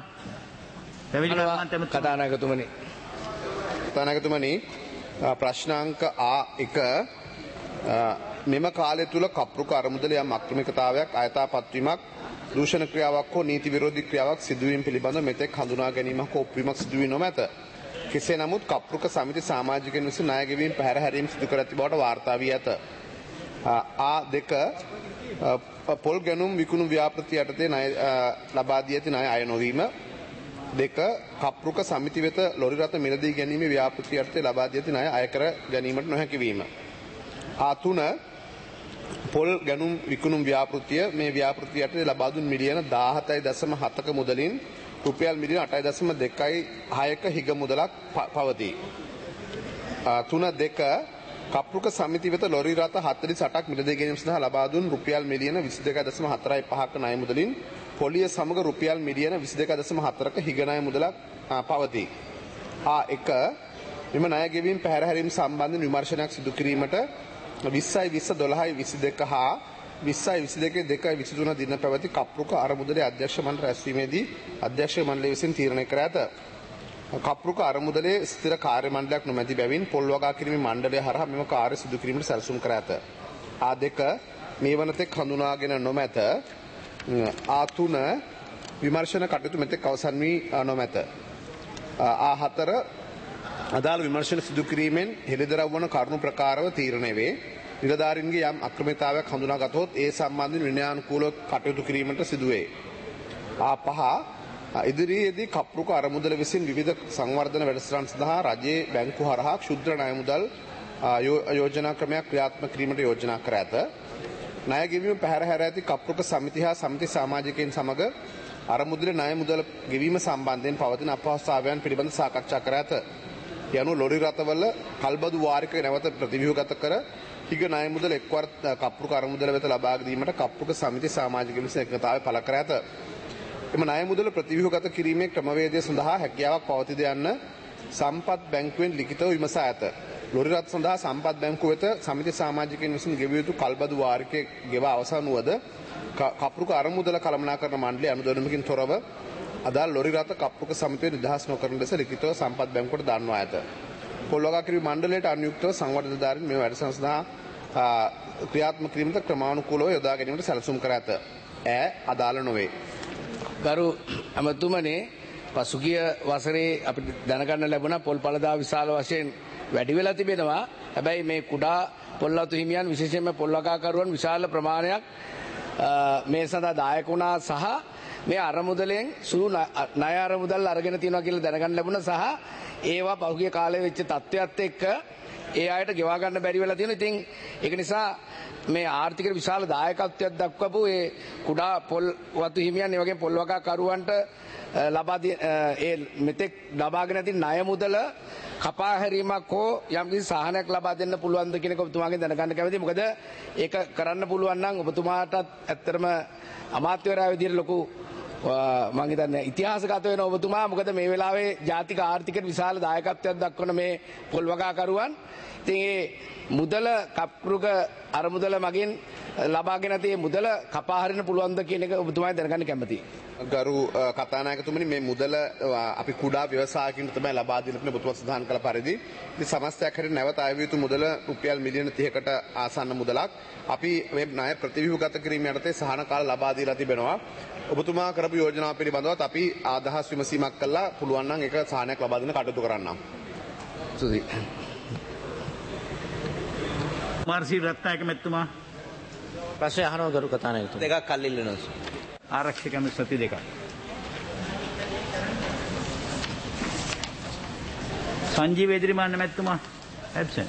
කතානායකතුමනි ප්‍රශ්නාංක A1 මෙම කාලය තුල කප්රුක අරමුදල යම් අක්‍රමිකතාවයක් අයථාපත්වීමක් දූෂණ ක්‍රියාවක් හෝ නීති විරෝධී ක්‍රියාවක් සිදුවීම පිළිබඳව මෙතෙක් හඳුනා ගැනීමක් හෝ ඔප්පීමක් සිදු වී නොමැත. කෙසේ නමුත් කප්රුක සමිති සමාජිකයන් විසින් ණය ගෙවීම පැහැර හැරීම සිදු කර ඇති බවට වාර්තා වී ඇත. A2 පොල් ගැනුම් විකුණුම් ව්‍යාපෘති යටතේ ණය ලබා දී ඇති ණය අය නොවීම. 2 කප්රුක සමිති වෙත ලොරි රථ මිලදී ගැනීම ව්‍යාපෘති යටතේ ලබා දී ඇති ණය අය කර ගැනීමට නොහැකි වීම. A3 පොල් ගැනුම් විකුණුම් ව්‍යාපෘතිය මේ ව්‍යාපෘතිය යටතේ ලබා දුන් මිලියන 17.7ක මුදලින් රුපියල් මිලියන 8.26ක හිග මුදලක් පවතී. 3.2 කප්රුක සමිති වෙත ලොරි රථ 48ක් මිලදී ගැනීම සඳහා ලබා දුන් රුපියල් මිලියන 22.45ක ණය මුදලින් පොලිය සමග රුපියල් මිලියන 22.4ක හිග ණය මුදලක් පවතී. A1 මෙම ණය ගෙවීම පැහැර හැරීම සම්බන්ධ විමර්ශනයක් සිදු කිරීමට 20/20/12/22 හා 20/22/2/23 දින පැවති කප්රුක අරමුදලේ අධ්‍යක්ෂ මණ්ඩල රැස්වීමේදී අධ්‍යක්ෂ මණ්ඩලය විසින් තීරණය කර ඇත. කප්රුක අරමුදලේ ස්ථිර කාර්ය මණ්ඩලයක් නොමැති බැවින් පොල් වගා කිරීමේ මණ්ඩලය හරහා මෙම කාර්ය සිදු කිරීමට සැලසුම් කර ඇත. A2 මේ වනතෙක් හඳුනාගෙන නොමැත. A3 විමර්ශන කටයුතු මෙතෙක් අවසන් වී නොමැත. A4 අදාළ විමර්ශන සිදු කිරීමෙන් හෙළිදරව් වන කරුණු ප්‍රකාරව තීරණය වේ. නිලධාරීන්ගේ යම් අක්‍රමිකතාවයක් හඳුනාගතොත් ඒ සම්බන්ධයෙන් විනයානුකූලව කටයුතු කිරීමට සිදුවේ. A5 ඉදිරියේදී කප්රුක අරමුදල විසින් විවිධ සංවර්ධන වැඩසටහන් සඳහා රජයේ බැංකු හරහා ක්ෂුද්‍ර ණය මුදල් යෝජනා ක්‍රමයක් ක්‍රියාත්මක කිරීමට යෝජනා කර ඇත. ණය ගෙවීම පැහැර හැර ඇති කප්රුක සමිති හා සමිති සමාජිකයන් සමග අරමුදලේ ණය මුදල් ගෙවීම සම්බන්ධයෙන් පවතින අපහසුතාවයන් පිළිබඳ සාකච්ඡා කර ඇත. යනු ලොරි රථවල කල්බදු වාරික නැවත ප්‍රතිව්‍යුහගත කර හිග ණය මුදල එක්වර කප්රුක අරමුදල වෙත ලබා දීමට කප්රුක සමිති සමාජික විසින් එකතාවය පළ කර ඇත. එම ණය මුදල ප්‍රතිව්‍යුහගත කිරීමේ ක්‍රමවේදය සඳහා හැකියාවක් පවතිද යන්න සම්පත් බැංකුවෙන් ලිඛිතව විමසා ඇත. ලොරි රථ සඳහා සම්පත් බැංකුව වෙත සමිති සමාජිකයන් විසින් ගෙවිය යුතු කල්බදු වාරිකයේ ගෙවා අවසන් වුවද කප්රුක අරමුදල කළමනාකරණ මණ්ඩලය අනුදැනුමකින් තොරව අදාළ ලොරි රථ කප්රුක සමිතිය නිදහස් නොකරන ලෙස ලිඛිතව සම්පත් බැංකුවට දන්වා ඇත. පොල් වගා කිරීම මණ්ඩලයට අනුයුක්තව සංවර්ධනධාරීන් මේ වැඩසටහන සඳහා ක්‍රියාත්මක කිරීමට ක්‍රමානුකූලව යොදා ගැනීමට සැලසුම් කර ඇත. අදාළ නොවේ. ගරු ඇමතුමනේ පසුගිය වසරේ අපිට දැනගන්න ලැබුණා පොල් පළදා විශාල වශයෙන් වැඩි වෙලා තිබෙනවා. හැබැයි මේ කුඩා පොල්ලතු හිමියන් විශේෂයෙන්ම පොල් වගාකරුවන් විශාල ප්‍රමාණයක් මේ සඳහා දායක වුණා සහ මේ අරමුදලෙන් සුළු ණය අරමුදල් අරගෙන තියෙනවා කියලා දැනගන්න ලැබුණා සහ ඒවා පහුගිය කාලේ වෙච්ච තත්ත්වයක් එක්ක ඒ අයට ගෙවා ගන්න බැරි වෙලා තියෙනවා. ඉතින් ඒක නිසා මේ ආර්ථික විශාල දායකත්වයක් දක්වපු ඒ කුඩා පොල් වතු හිමියන් ඒ වගේ පොල් වගාකරුවන්ට ලබා ඒ මෙතෙක් ලබාගෙන ඇති ණය මුදල කපා හැරීමක් හෝ යම්කිසි සහනයක් ලබා දෙන්න පුළුවන්ද කියන එක ඔබතුමාගෙන් දැනගන්න කැමතියි. මොකද ඒක කරන්න පුළුවන් නම් ඔබතුමාටත් ඇත්තටම අමාත්‍යවරයා විදිහට ලොකු මම හිතන්නේ ඉතිහාසගත වෙන ඔබතුමා. මොකද මේ වෙලාවේ ජාතික ආර්ථිකයට විශාල දායකත්වයක් දක්වන මේ පොල් වගාකරුවන් ඉතින් ඒ මුදල කප්රුක අරමුදල මගින් ලබාගෙන තියෙන මුදල කපා හරින්න පුළුවන්ද කියන එක ඔබතුමායි දැනගන්න කැමතියි. ගරු කතානායකතුමනි මේ මුදල අපි කුඩා ව්‍යවසායකින් තමයි ලබා දෙන්න තියෙන ඔබතුමා සඳහන් කළ පරිදි ඉතින් සමස්තයක් හැටියට නැවත අය යුතු මුදල රුපියල් මිලියන 30කට ආසන්න මුදලක් අපි මේ ණය ප්‍රතිව්‍යුහගත කිරීම යටතේ සහන කාල ලබා දීලා තිබෙනවා. ඔබතුමා කරපු යෝජනාව පිළිබඳවත් අපි අදහස් විමසීමක් කළා. පුළුවන් නම් ඒක සහනයක් ලබා දෙන්න කටයුතු කරන්නම්. මාර්සී රත්නායක මැතිතුමා ප්‍රශ්නය අහනවා ගරු කතානායකතුමා. දෙකක් කල්ලිල්ලනවා. ආරක්ෂක සති දෙකක්. සංජීව එදිරිමාන්න මැතිතුමා ඇබ්සන්ට්.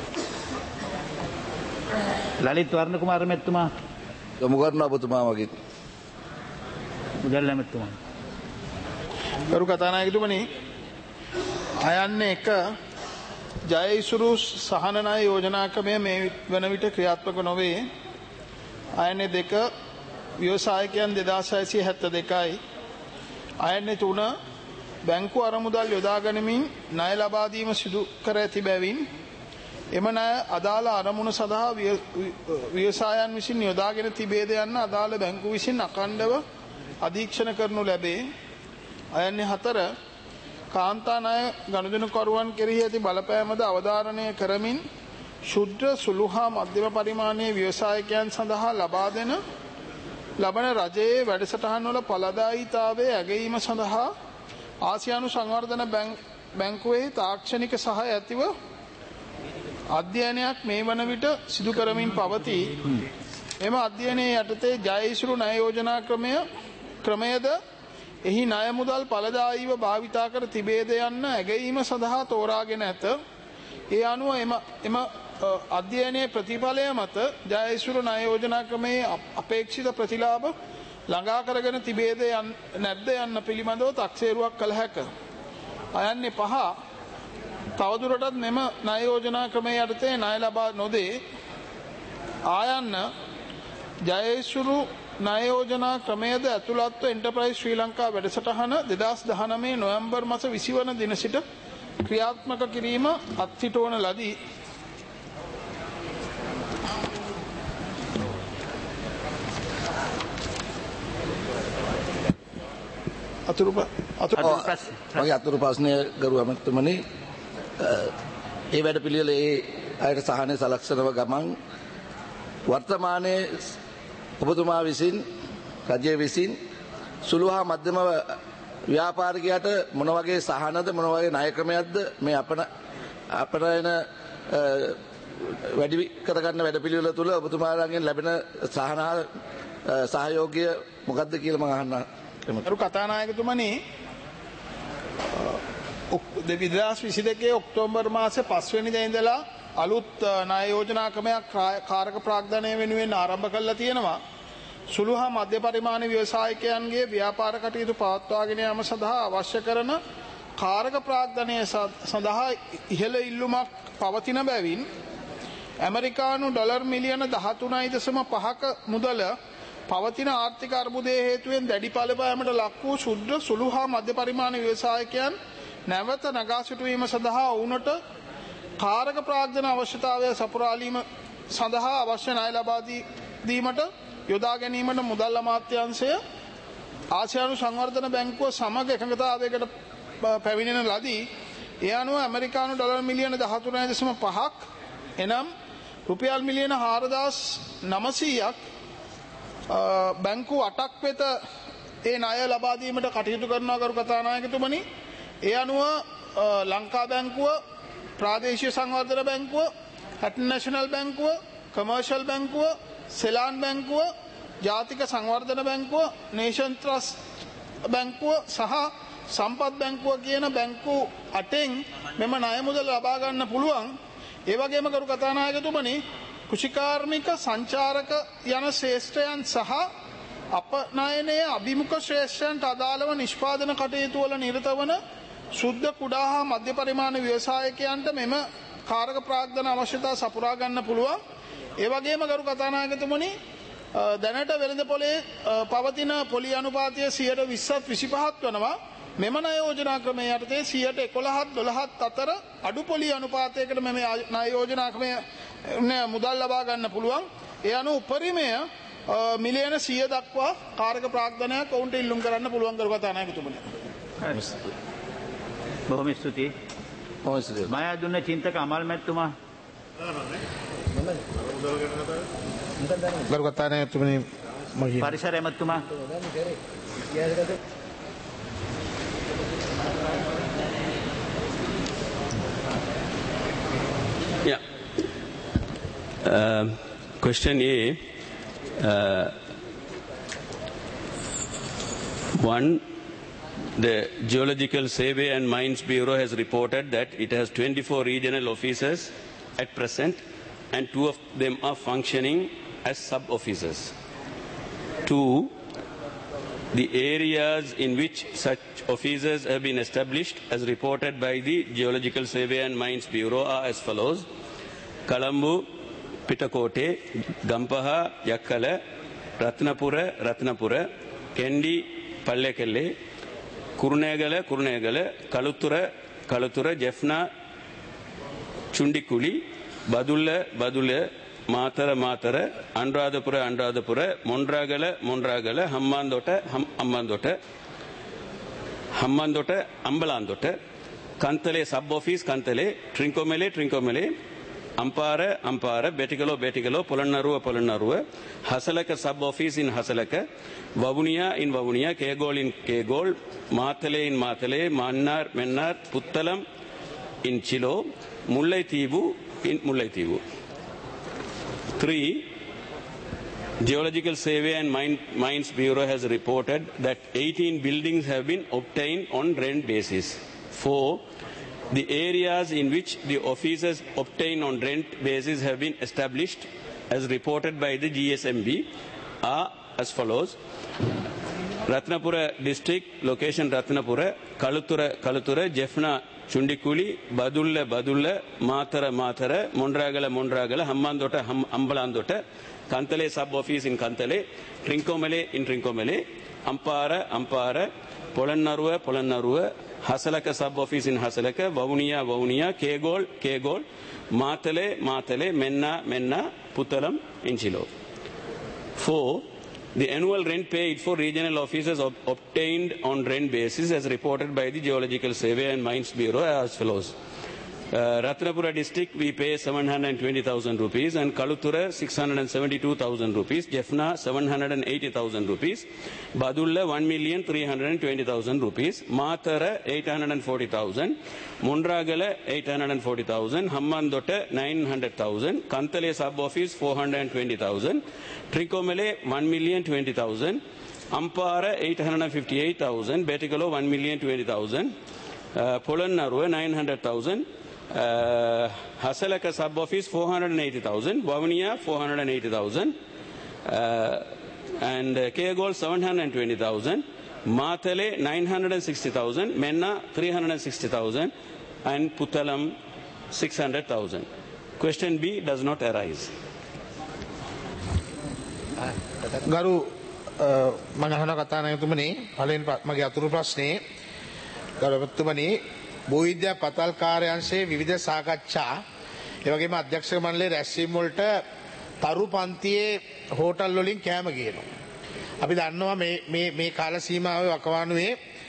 ලලිත් වර්ණ කුමාර මැතිතුමා යොමු කරන ඔබතුමා වගේ. මුදල් මැතිතුමා. ගරු කතානායකතුමනි, අයන්නේ එක ජයයිසුරු සහන ණය යෝජනා ක්‍රමය මේ වන විට ක්‍රියාත්මක නොවේ. අයන්නේ දෙක ව්‍යවසායකයන් 2672යි. අයන්නේ තුන බැංකු අරමුදල් යොදා ගනිමින් ණය ලබා දීම සිදු කර ඇති බැවින් එම ණය අදාළ අරමුණ සඳහා ව්‍යවසායන් විසින් යොදාගෙන තිබේද යන්න අදාළ බැංකු විසින් අඛණ්ඩව අධීක්ෂණ කරනු ලැබේ. අයන්නේ හතර කාන්තා ණය ගනුදෙනුකරුවන් කෙරෙහි ඇති බලපෑමද අවධාරණය කරමින් ශුද්ධ සුළු හා මධ්‍යම පරිමාණයේ ව්‍යවසායකයන් සඳහා ලබන රජයේ වැඩසටහන්වල ඵලදායීතාවයේ ඇගයීම සඳහා ආසියානු සංවර්ධන බැංකුවේ තාක්ෂණික සහාය ඇතිව අධ්‍යයනයක් මේ වන විට සිදු කරමින් පවතී. එම අධ්‍යයනයේ යටතේ ජයයිසුරු ණය යෝජනා ක්‍රමයද එහි ණය මුදල් ඵලදායීව භාවිතා කර තිබේද යන්න ඇගයීම සඳහා තෝරාගෙන ඇත. ඒ අනුව එම අධ්‍යයනයේ ප්‍රතිඵලය මත ජයයිසුරු ණය යෝජනා ක්‍රමයේ අපේක්ෂිත ප්‍රතිලාභ ළඟා කරගෙන තිබේද නැද්ද යන්න පිළිබඳව තක්සේරුවක් කළ හැක. අයන්නේ 5 තවදුරටත් මෙම ණය යෝජනා ක්‍රමයේ යටතේ ණය ලබා නොදේ. ආයන්න ජයයිසුරු ණය යෝජනා ක්‍රමයේද ඇතුළත්ව එන්ටර්ප්‍රයිස් ශ්‍රී ලංකා වැඩසටහන 2019 නොවැම්බර් මාස 20 වන දින සිට ක්‍රියාත්මක කිරීම අත්හිටවන ලදී. මගේ අතුරු ප්‍රශ්නය ගරු ඇමතිතුමනි, ඒ වැඩ පිළිවෙල ඒ අයට සහනය සලක්ෂණව ගමන් වර්තමානයේ ඔබතුමා විසින් රජය විසින් සුළු හා මධ්‍යම ව්‍යාපාරිකයට මොන වගේ සහනද මොන වගේ ණය ක්‍රමයක්ද මේ අපරායන වැඩි කරගන්න වැඩ පිළිවෙල තුළ ඔබතුමාලාගෙන් ලැබෙන සහයෝගය මොකක්ද කියලා මම අහන්න. ගරු කතානායකතුමනි, 2022 ඔක්තෝබර් මාසේ 5 වෙනිදා ඉඳලා අලුත් ණය යෝජනා ක්‍රමයක් කාරක ප්‍රාග්ධනය වෙනුවෙන් ආරම්භ කරලා තියෙනවා. සුළු හා මධ්‍ය පරිමාණ ව්‍යවසායකයන්ගේ ව්‍යාපාර කටයුතු පවත්වාගෙන යාම සඳහා අවශ්‍ය කරන කාරක ප්‍රාග්ධනය සඳහා ඉහළ ඉල්ලුමක් පවතින බැවින් ඇමරිකානු ඩොලර් මිලියන 13.5ක මුදල පවතින ආර්ථික අර්බුදයේ හේතුවෙන් දැඩි පළපෑමට ලක් වූ ශුද්ධ සුළු හා මධ්‍ය පරිමාණ ව්‍යවසායකයන් නැවත නගා සිටුවීම සඳහා ඔවුනට කාරක ප්‍රාග්ධන අවශ්‍යතාවය සපුරාලීම සඳහා අවශ්‍ය ණය ලබා දීමට යොදා ගැනීමට මුදල් අමාත්‍යාංශය ආසියානු සංවර්ධන බැංකුව සමග එකඟතාවයකට පැමිණෙන ලදී. ඒ අනුව ඇමරිකානු ඩොලර් මිලියන 13.5ක් එනම් රුපියල් මිලියන 4,900ක් බැංකු 8ක් වෙත ඒ ණය ලබා දීමට කටයුතු කරනවා කරු කතානායකතුමනි. ඒ අනුව ලංකා බැංකුව, ප්‍රාදේශීය සංවර්ධන බැංකුව, හැටන් නැෂනල් බැංකුව, කමර්ෂල් බැංකුව, සෙලාන් බැංකුව, ජාතික සංවර්ධන බැංකුව, නේෂන් ට්‍රස්ට් බැංකුව සහ සම්පත් බැංකුව කියන බැංකු 8න් මෙම ණය මුදල් ලබා ගන්න පුළුවන්. ඒ වගේම කරු කතානායකතුමනි, කෘෂිකාර්මික, සංචාරක යන ශ්‍රේෂ්ඨයන් සහ අපනයනයේ අභිමුඛ ශ්‍රේෂ්ඨයන්ට අදාළව නිෂ්පාදන කටයුතු වල නිරත වන සුද්ධ කුඩා හා මධ්‍ය පරිමාණ ව්‍යවසායකයන්ට මෙම කාරක ප්‍රාග්ධන අවශ්‍යතා සපුරා ගන්න පුළුවන්. ඒ වගේම කරු කතානායකතුමනි, දැනට වෙළඳ පොලේ පවතින පොලි අනුපාතය 20%ත් 25ත් වෙනවා. මෙම ණය යෝජනා ක්‍රමයේ යටතේ 11ත් 12ත් අතර අඩු පොලි අනුපාතයකට මෙම ණය යෝජනා ක්‍රමය මුදල් ලබා ගන්න පුළුවන්. ඒ අනුව උපරිමය මිලියන 100 දක්වා කාරක ප්‍රාග්ධනයක් ඔවුන්ට ඉල්ලුම් කරන්න පුළුවන් කරු කතානායකතුමනි. බොහොම ස්තුතියි. මා දුන්න චින්තක අමල් මැතිතුමා. ගරු කතානායකතුමනි, පරිසර මැතිතුමා. Question A. One, the Geological Survey and Mines Bureau has reported that it has 24 regional officers at present, and 2 of them are functioning as sub-officers. 2, the areas in which such officers have been established as reported by the Geological Survey and Mines Bureau are as follows: Colombo, Pitakote, Gampaha, Yakkala, Ratnapura, Kendi, Pallekelle, Kurunegala, Kalutura, Jeffna, Chundikuli, Badula, Matara, Andradapura, Mondragala, Hammandota, Ambalandota, Kantale, sub-office, Kantale, Trinkomele, Ampara, Beticalo, Polonarua, Hasalaka, sub-office in Hasalaka, Vavunia in Vavunia, Kegol in Kegol, Matale in Matale, Mennar, Puttalam in Chilo, Mullaitivu in Mullaitivu. 3. Geological Survey and Mines Bureau has reported that 18 buildings have been obtained on rent basis. 4. The areas in which the officers obtained on rent basis have been established as reported by the GSMB are as follows: Ratnapura district, location Ratnapura, Kalutura, Jeffna, Chundikuli, Badulla, Matara, Mondragala, Hammandota, Ambalandota, Kantale sub-office in Kantale, Trinkomele in Trinkomele, Ampara, Polonarua, Hasalaka sub-office in Hasalaka, Vavunia, Kegol, Matale, Menna, Puttalam in Chilo. 4. The annual rent paid for regional officers obtained on rent basis as reported by the Geological Survey and Mines Bureau as follows. Ratnapura district we pay 720,000 rupees and Kalutura 672,000 rupees, Jeffna 780,000 rupees, Badulla 1,320,000 rupees, Matara 840,000, Mondragala 840,000, Hammandota 900,000, Kantale sub-office 420,000, Trinkomele 1,020,000, Ampara 858,000, Beticalo 1,020,000, Polonarua 900,000, Hasalaka sub-office 480,000, Vavunia 480,000, and Kegol 720,000, Matale 960,000, Menna 360,000, and Puttalam 600,000. Question B does not arise. ගරු මම අහන කතානායකතුමනි පළවෙනි මගේ අතුරු ප්‍රශ්නේ ගරුතුමනි භූවිද්‍යා පතල් කාර්යාංශයේ විවිධ සාකච්ඡා ඒ වගේම අධ්‍යක්ෂක මණ්ඩලයේ රැස්වීම් වලට තරු පන්තියේ හෝටල් වලින් කෑම ගේනවා. අපි දන්නවා මේ කාල සීමාවේ වකවානුවේ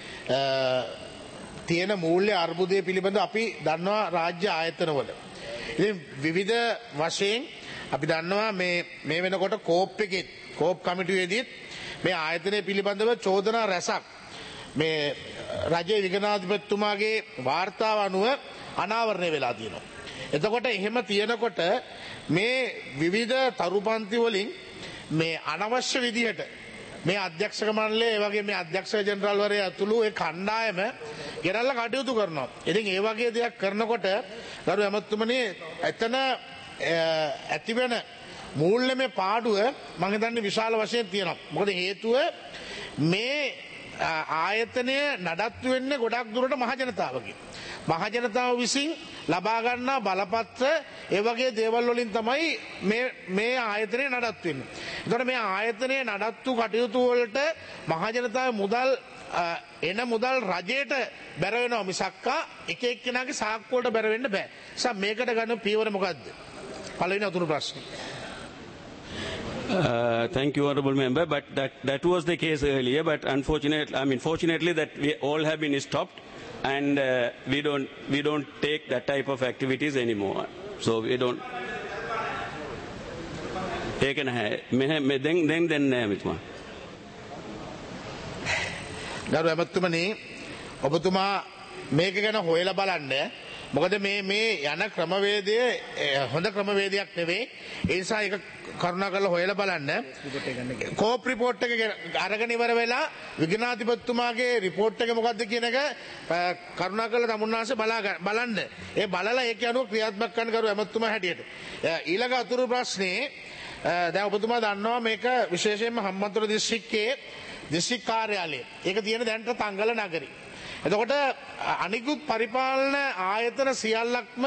තියෙන මූල්‍ය අර්බුදය පිළිබඳ අපි දන්නවා රාජ්‍ය ආයතනවල. ඉතින් විවිධ වශයෙන් අපි දන්නවා මේ වෙනකොට කෝප් කමිටුවේදීත් මේ ආයතනය පිළිබඳව චෝදනා රැසක් මේ රජයේ විගණාධිපතිතුමාගේ වාර්තාව අනුව අනාවරණය වෙලා තියෙනවා. එතකොට එහෙම තියෙනකොට මේ විවිධ තරුපන්ති වලින් මේ අනවශ්‍ය විදිහට මේ අධ්‍යක්ෂක මණ්ඩලය ඒ වගේ මේ අධ්‍යක්ෂක ජෙනරාල්වරයා ඇතුළු ඒ කණ්ඩායම ගෙනල්ලා කටයුතු කරනවා. ඉතින් ඒ වගේ දෙයක් කරනකොට ගරු ඇමතුමනි එතන ඇතිවෙන මූල්‍යමය පාඩුව මම හිතන්නේ විශාල වශයෙන් තියෙනවා. මොකද හේතුව මේ ආයතනය නඩත්තු වෙන්නේ ගොඩක් දුරට මහජනතාවගේ. මහජනතාව විසින් ලබා ගන්නා බලපත්‍ර ඒ වගේ දේවල් වලින් තමයි මේ ආයතනය නඩත්තු වෙන්නේ. එතකොට මේ ආයතනයේ නඩත්තු කටයුතු වලට මහජනතාවේ මුදල් එන මුදල් රජයට බැර වෙනවා මිසක්කා එක එක්කෙනාගේ සාක්කුව වලට බැර වෙන්න බෑ. නිසා මේකට ගන්න පියවර මොකද්ද? පළවෙනි අතුරු ප්‍රශ්නේ. Thank you, honourable member. But that was the case earlier. But fortunately, that we all have been stopped, and we don't take that type of activities anymore. So we don't. Then ගරු ඇමතුමනි ඔබතුමා මේක ගැන හොයලා බලන්න මොකද මේ යන ක්‍රමවේදය හොඳ ක්‍රමවේදයක් නෙවෙයි. ඒ නිසා ඒක කරුණාකරලා හොයලා බලන්න. කෝප් රිපෝට් එක අරගෙන ඉවර වෙලා විගණාධිපතිතුමාගේ රිපෝට් එක මොකද්ද කියන එක කරුණාකරලා තමුන්නාංශ බලන්න. ඒ බලලා ඒක අනුව ක්‍රියාත්මක කරන්න කරු ඇමතුමා හැටියට. ඊළඟ අතුරු ප්‍රශ්නේ දැන් ඔබතුමා දන්නවා මේක විශේෂයෙන්ම හම්බන්තොට දිස්ත්‍රික්කයේ දිස්ත්‍රික් කාර්යාලය. ඒක තියෙන දැනට තංගල නගරේ. එතකොට අනිකුත් පරිපාලන ආයතන සියල්ලක්ම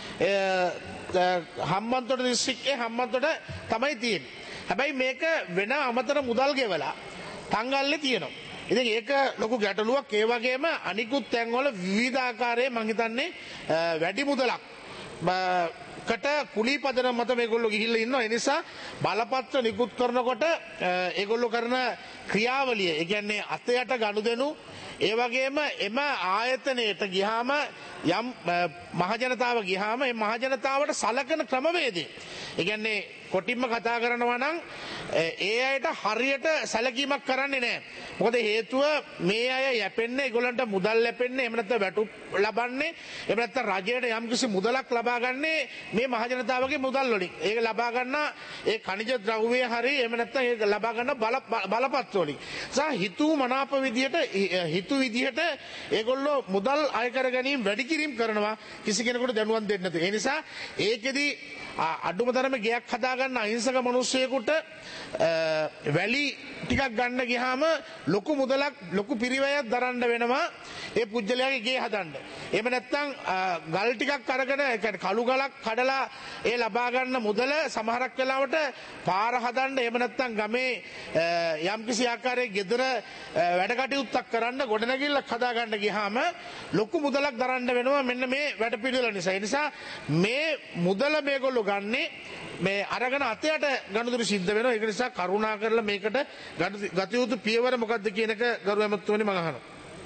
හම්බන්තොට දිස්ත්‍රික්කයේ හම්බන්තොට තමයි තියෙන්නේ. හැබැයි මේක වෙන අමතර මුදල් ගෙවලා තංගල්ලේ තියෙනවා. ඉතින් ඒක ලොකු ගැටලුවක්. ඒ වගේම අනිකුත් තැන්වල විවිධාකාරයේ මං හිතන්නේ වැඩි මුදලක් කට කුලී පදනම මත මේගොල්ලෝ ගිහිල්ලා ඉන්නවා. ඒ නිසා බලපත්‍ර නිකුත් කරනකොට ඒගොල්ලෝ කරන ක්‍රියාවලිය, ඒ කියන්නේ අතයට ගනුදෙනු, ඒ වගේම එම ආයතනයට ගියාම යම් මහජනතාව ගියාම ඒ මහජනතාවට සලකන ක්‍රමවේදය, ඒ කියන්නේ කොටින්ම කතා කරනවා නම් ඒ අයට හරියට සැලකීමක් කරන්නේ නැහැ. මොකද හේතුව මේ අය යැපෙන්නේ, ඒගොල්ලන්ට මුදල් ලැබෙන්නේ, එහෙම නැත්නම් වැටුප් ලබන්නේ, එහෙම නැත්නම් රජයට යම්කිසි මුදලක් ලබා ගන්නේ මේ මහජනතාවගේ මුදල් වලින්. ඒක ලබා ගන්න ඒ ඛනිජ ද්‍රව්‍ය හරි එහෙම නැත්නම් ඒක ලබා ගන්න බලපත්‍ර වලින්. හිතූ මනාප විදියට හිතු විදියට ඒගොල්ලෝ මුදල් අය කර ගැනීම වැඩි කිරීම කරනවා, කිසි කෙනෙකුට දැනුවත් දෙන්නේ නැතුව. ඒ නිසා ඒකෙදි අඩුම තරමේ ගයක් හදාගන්න අහිංසක මිනිස්සෙකුට වැලි ටිකක් ගන්න ගියාම ලොකු මුදලක් ලොකු පිරිවැයක් දරන්න වෙනවා ඒ පුජ්‍යලයාගේ ගේ හදන්න. එහෙම නැත්නම් ගල් ටිකක් අරගෙන ඒ කියන්නේ කළු ගලක් කඩලා ඒ ලබා ගන්න මුදල සමහරක් වෙලාවට පාර හදන්න, එහෙම නැත්නම් ගමේ යම්කිසි ආකාරයේ ගෙදර වැඩ කටයුත්තක් කරන්න ගොඩනැගිල්ලක් හදා ගන්න ගියාම ලොකු මුදලක් දරන්න වෙනවා මෙන්න මේ වැඩ පිළිවෙල නිසා. ඒ නිසා මේ මුදල මේගොල්ලෝ ගන්නේ මේ අරගෙන අතයට ගනුදෙනු සිද්ධ වෙනවා. ඒක නිසා කරුණා කරලා මේකට ගත යුතු පියවර මොකක්ද කියන එක ගරු ඇමතුමනි මම අහනවා.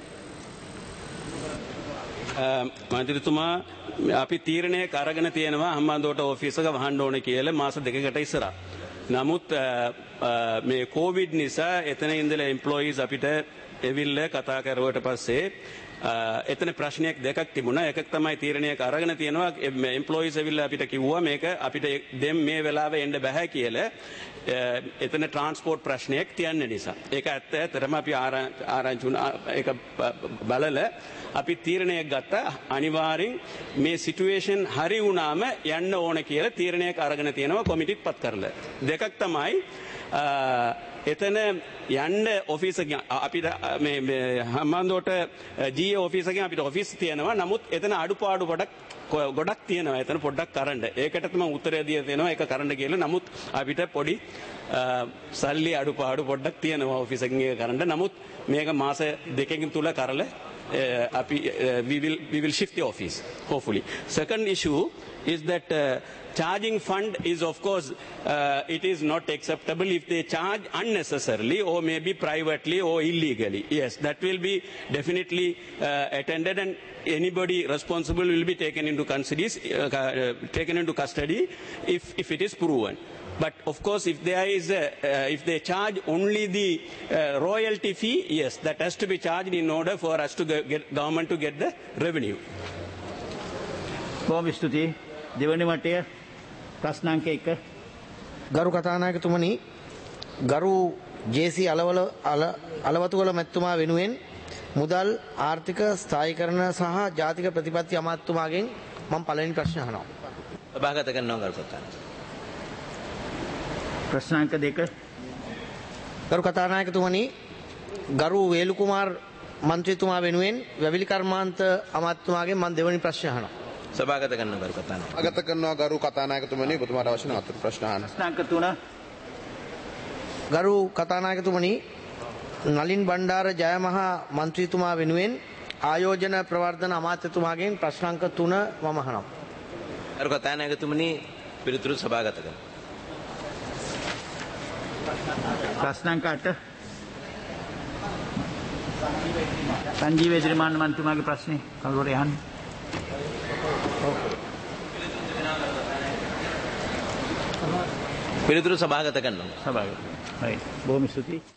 මන්ත්‍රීතුමා අපි තීරණයක් අරගෙන තියෙනවා හම්බන්තොට ඔෆිස් එක වහන්න ඕනේ කියලා මාස දෙකකට ඉස්සරහා. නමුත් මේ කොවිඩ් නිසා එතන ඉඳලා එම්ප්ලොයිස් අපිට එවිල්ලා කතා කරුවට පස්සේ එතන ප්‍රශ්නයක් දෙකක් තිබුණා. එකක් තමයි තීරණයක් අරගෙන තියෙනවා එම්ප්ලොයිස් ඇවිල්ලා අපිට කිව්වා මේක අපිට දැන් මේ වෙලාවේ එන්න බෑ කියලා. එතන ට්‍රාන්ස්පෝර්ට් ප්‍රශ්නයක් තියන්න නිසා. ඒක ඇත්තටම අපි ආරංචි වුණා. ඒක බලලා අපි තීරණයක් ගත්තා අනිවාර්යෙන් මේ සිටුේෂන් හරි වුණාම යන්න ඕන කියලා තීරණයක් අරගෙන තියෙනවා කොමිටිත් පත් කරලා. දෙකක් තමයි එතන යන්න ඔෆිස් එක අපිට මේ හම්බන්තොට ජී ඔෆිස් එකෙන් අපිට ඔෆිස් තියෙනවා. නමුත් එතන අඩුපාඩු ගොඩක් තියෙනවා. එතන පොඩ්ඩක් කරන්න. ඒකට තමයි උත්තරය දීලා තියෙනවා ඒක කරන්න කියලා. නමුත් අපිට පොඩි සල්ලි අඩුපාඩු පොඩ්ඩක් තියෙනවා ඔෆිස් එකෙන් ඒක කරන්න. නමුත් මේක මාස දෙකකින් තුල කරලා we will shift the office hopefully. Second issue is that charging fund is of course it is not acceptable if they charge unnecessarily or maybe privately or illegally. Yes, that will be definitely attended and anybody responsible will be taken into custody if it is proven. But of course, if there is if they charge only the royalty fee, yes, that has to be charged in order for us to get government to get the revenue. බොහොම ස්තුතියි. දෙවැනි වටය ප්‍රශ්න අංක 1. ගරු කතානායකතුමනි, ගරු J.C.. අලවතුගල මැතිතුමා වෙනුවෙන් මුදල් ආර්ථික ස්ථායීකරණ සහ ජාතික ප්‍රතිපත්ති අමාත්‍යතුමාගෙන් මම පළවෙනි ප්‍රශ්න අහනවා. සභාගත කරනවා ගරු කතානායක. ප්‍රශ්නාංක 2. ගරු කතානායකතුමනි, ගරු වේලුකුමාර් මන්ත්‍රීතුමා වෙනුවෙන් වැවිලි කර්මාන්ත අමාත්‍යතුමාගෙන් මම දෙවෙනි ප්‍රශ්න අහනවා. සභාගත කරනවා ගරු කතානායක. අගත කරනවා ගරු කතානායකතුමනි, ඔබතුමාට අවශ්‍ය නම් අතුරු ප්‍රශ්න අහන්න. ප්‍රශ්නාංක 3. ගරු කතානායකතුමනි, නලින් බණ්ඩාර ජයමහා මන්ත්‍රීතුමා වෙනුවෙන් ආයෝජන ප්‍රවර්ධන අමාත්‍යතුමාගෙන් ප්‍රශ්නාංක 3 මම අහනවා. ගරු කතානායකතුමනි, පිළිතුරු සභාගත කරනවා. ප්‍රශ්නාංක 8. සංජීව එදිරිමාන්න මන්ත්‍රීතුමාගේ ප්‍රශ්නේ කවුරුහරි අහන්නේ? පිළිතුරු සභාගත කරනවා. සභාගත. හරි. බොහොම ස්තුතියි.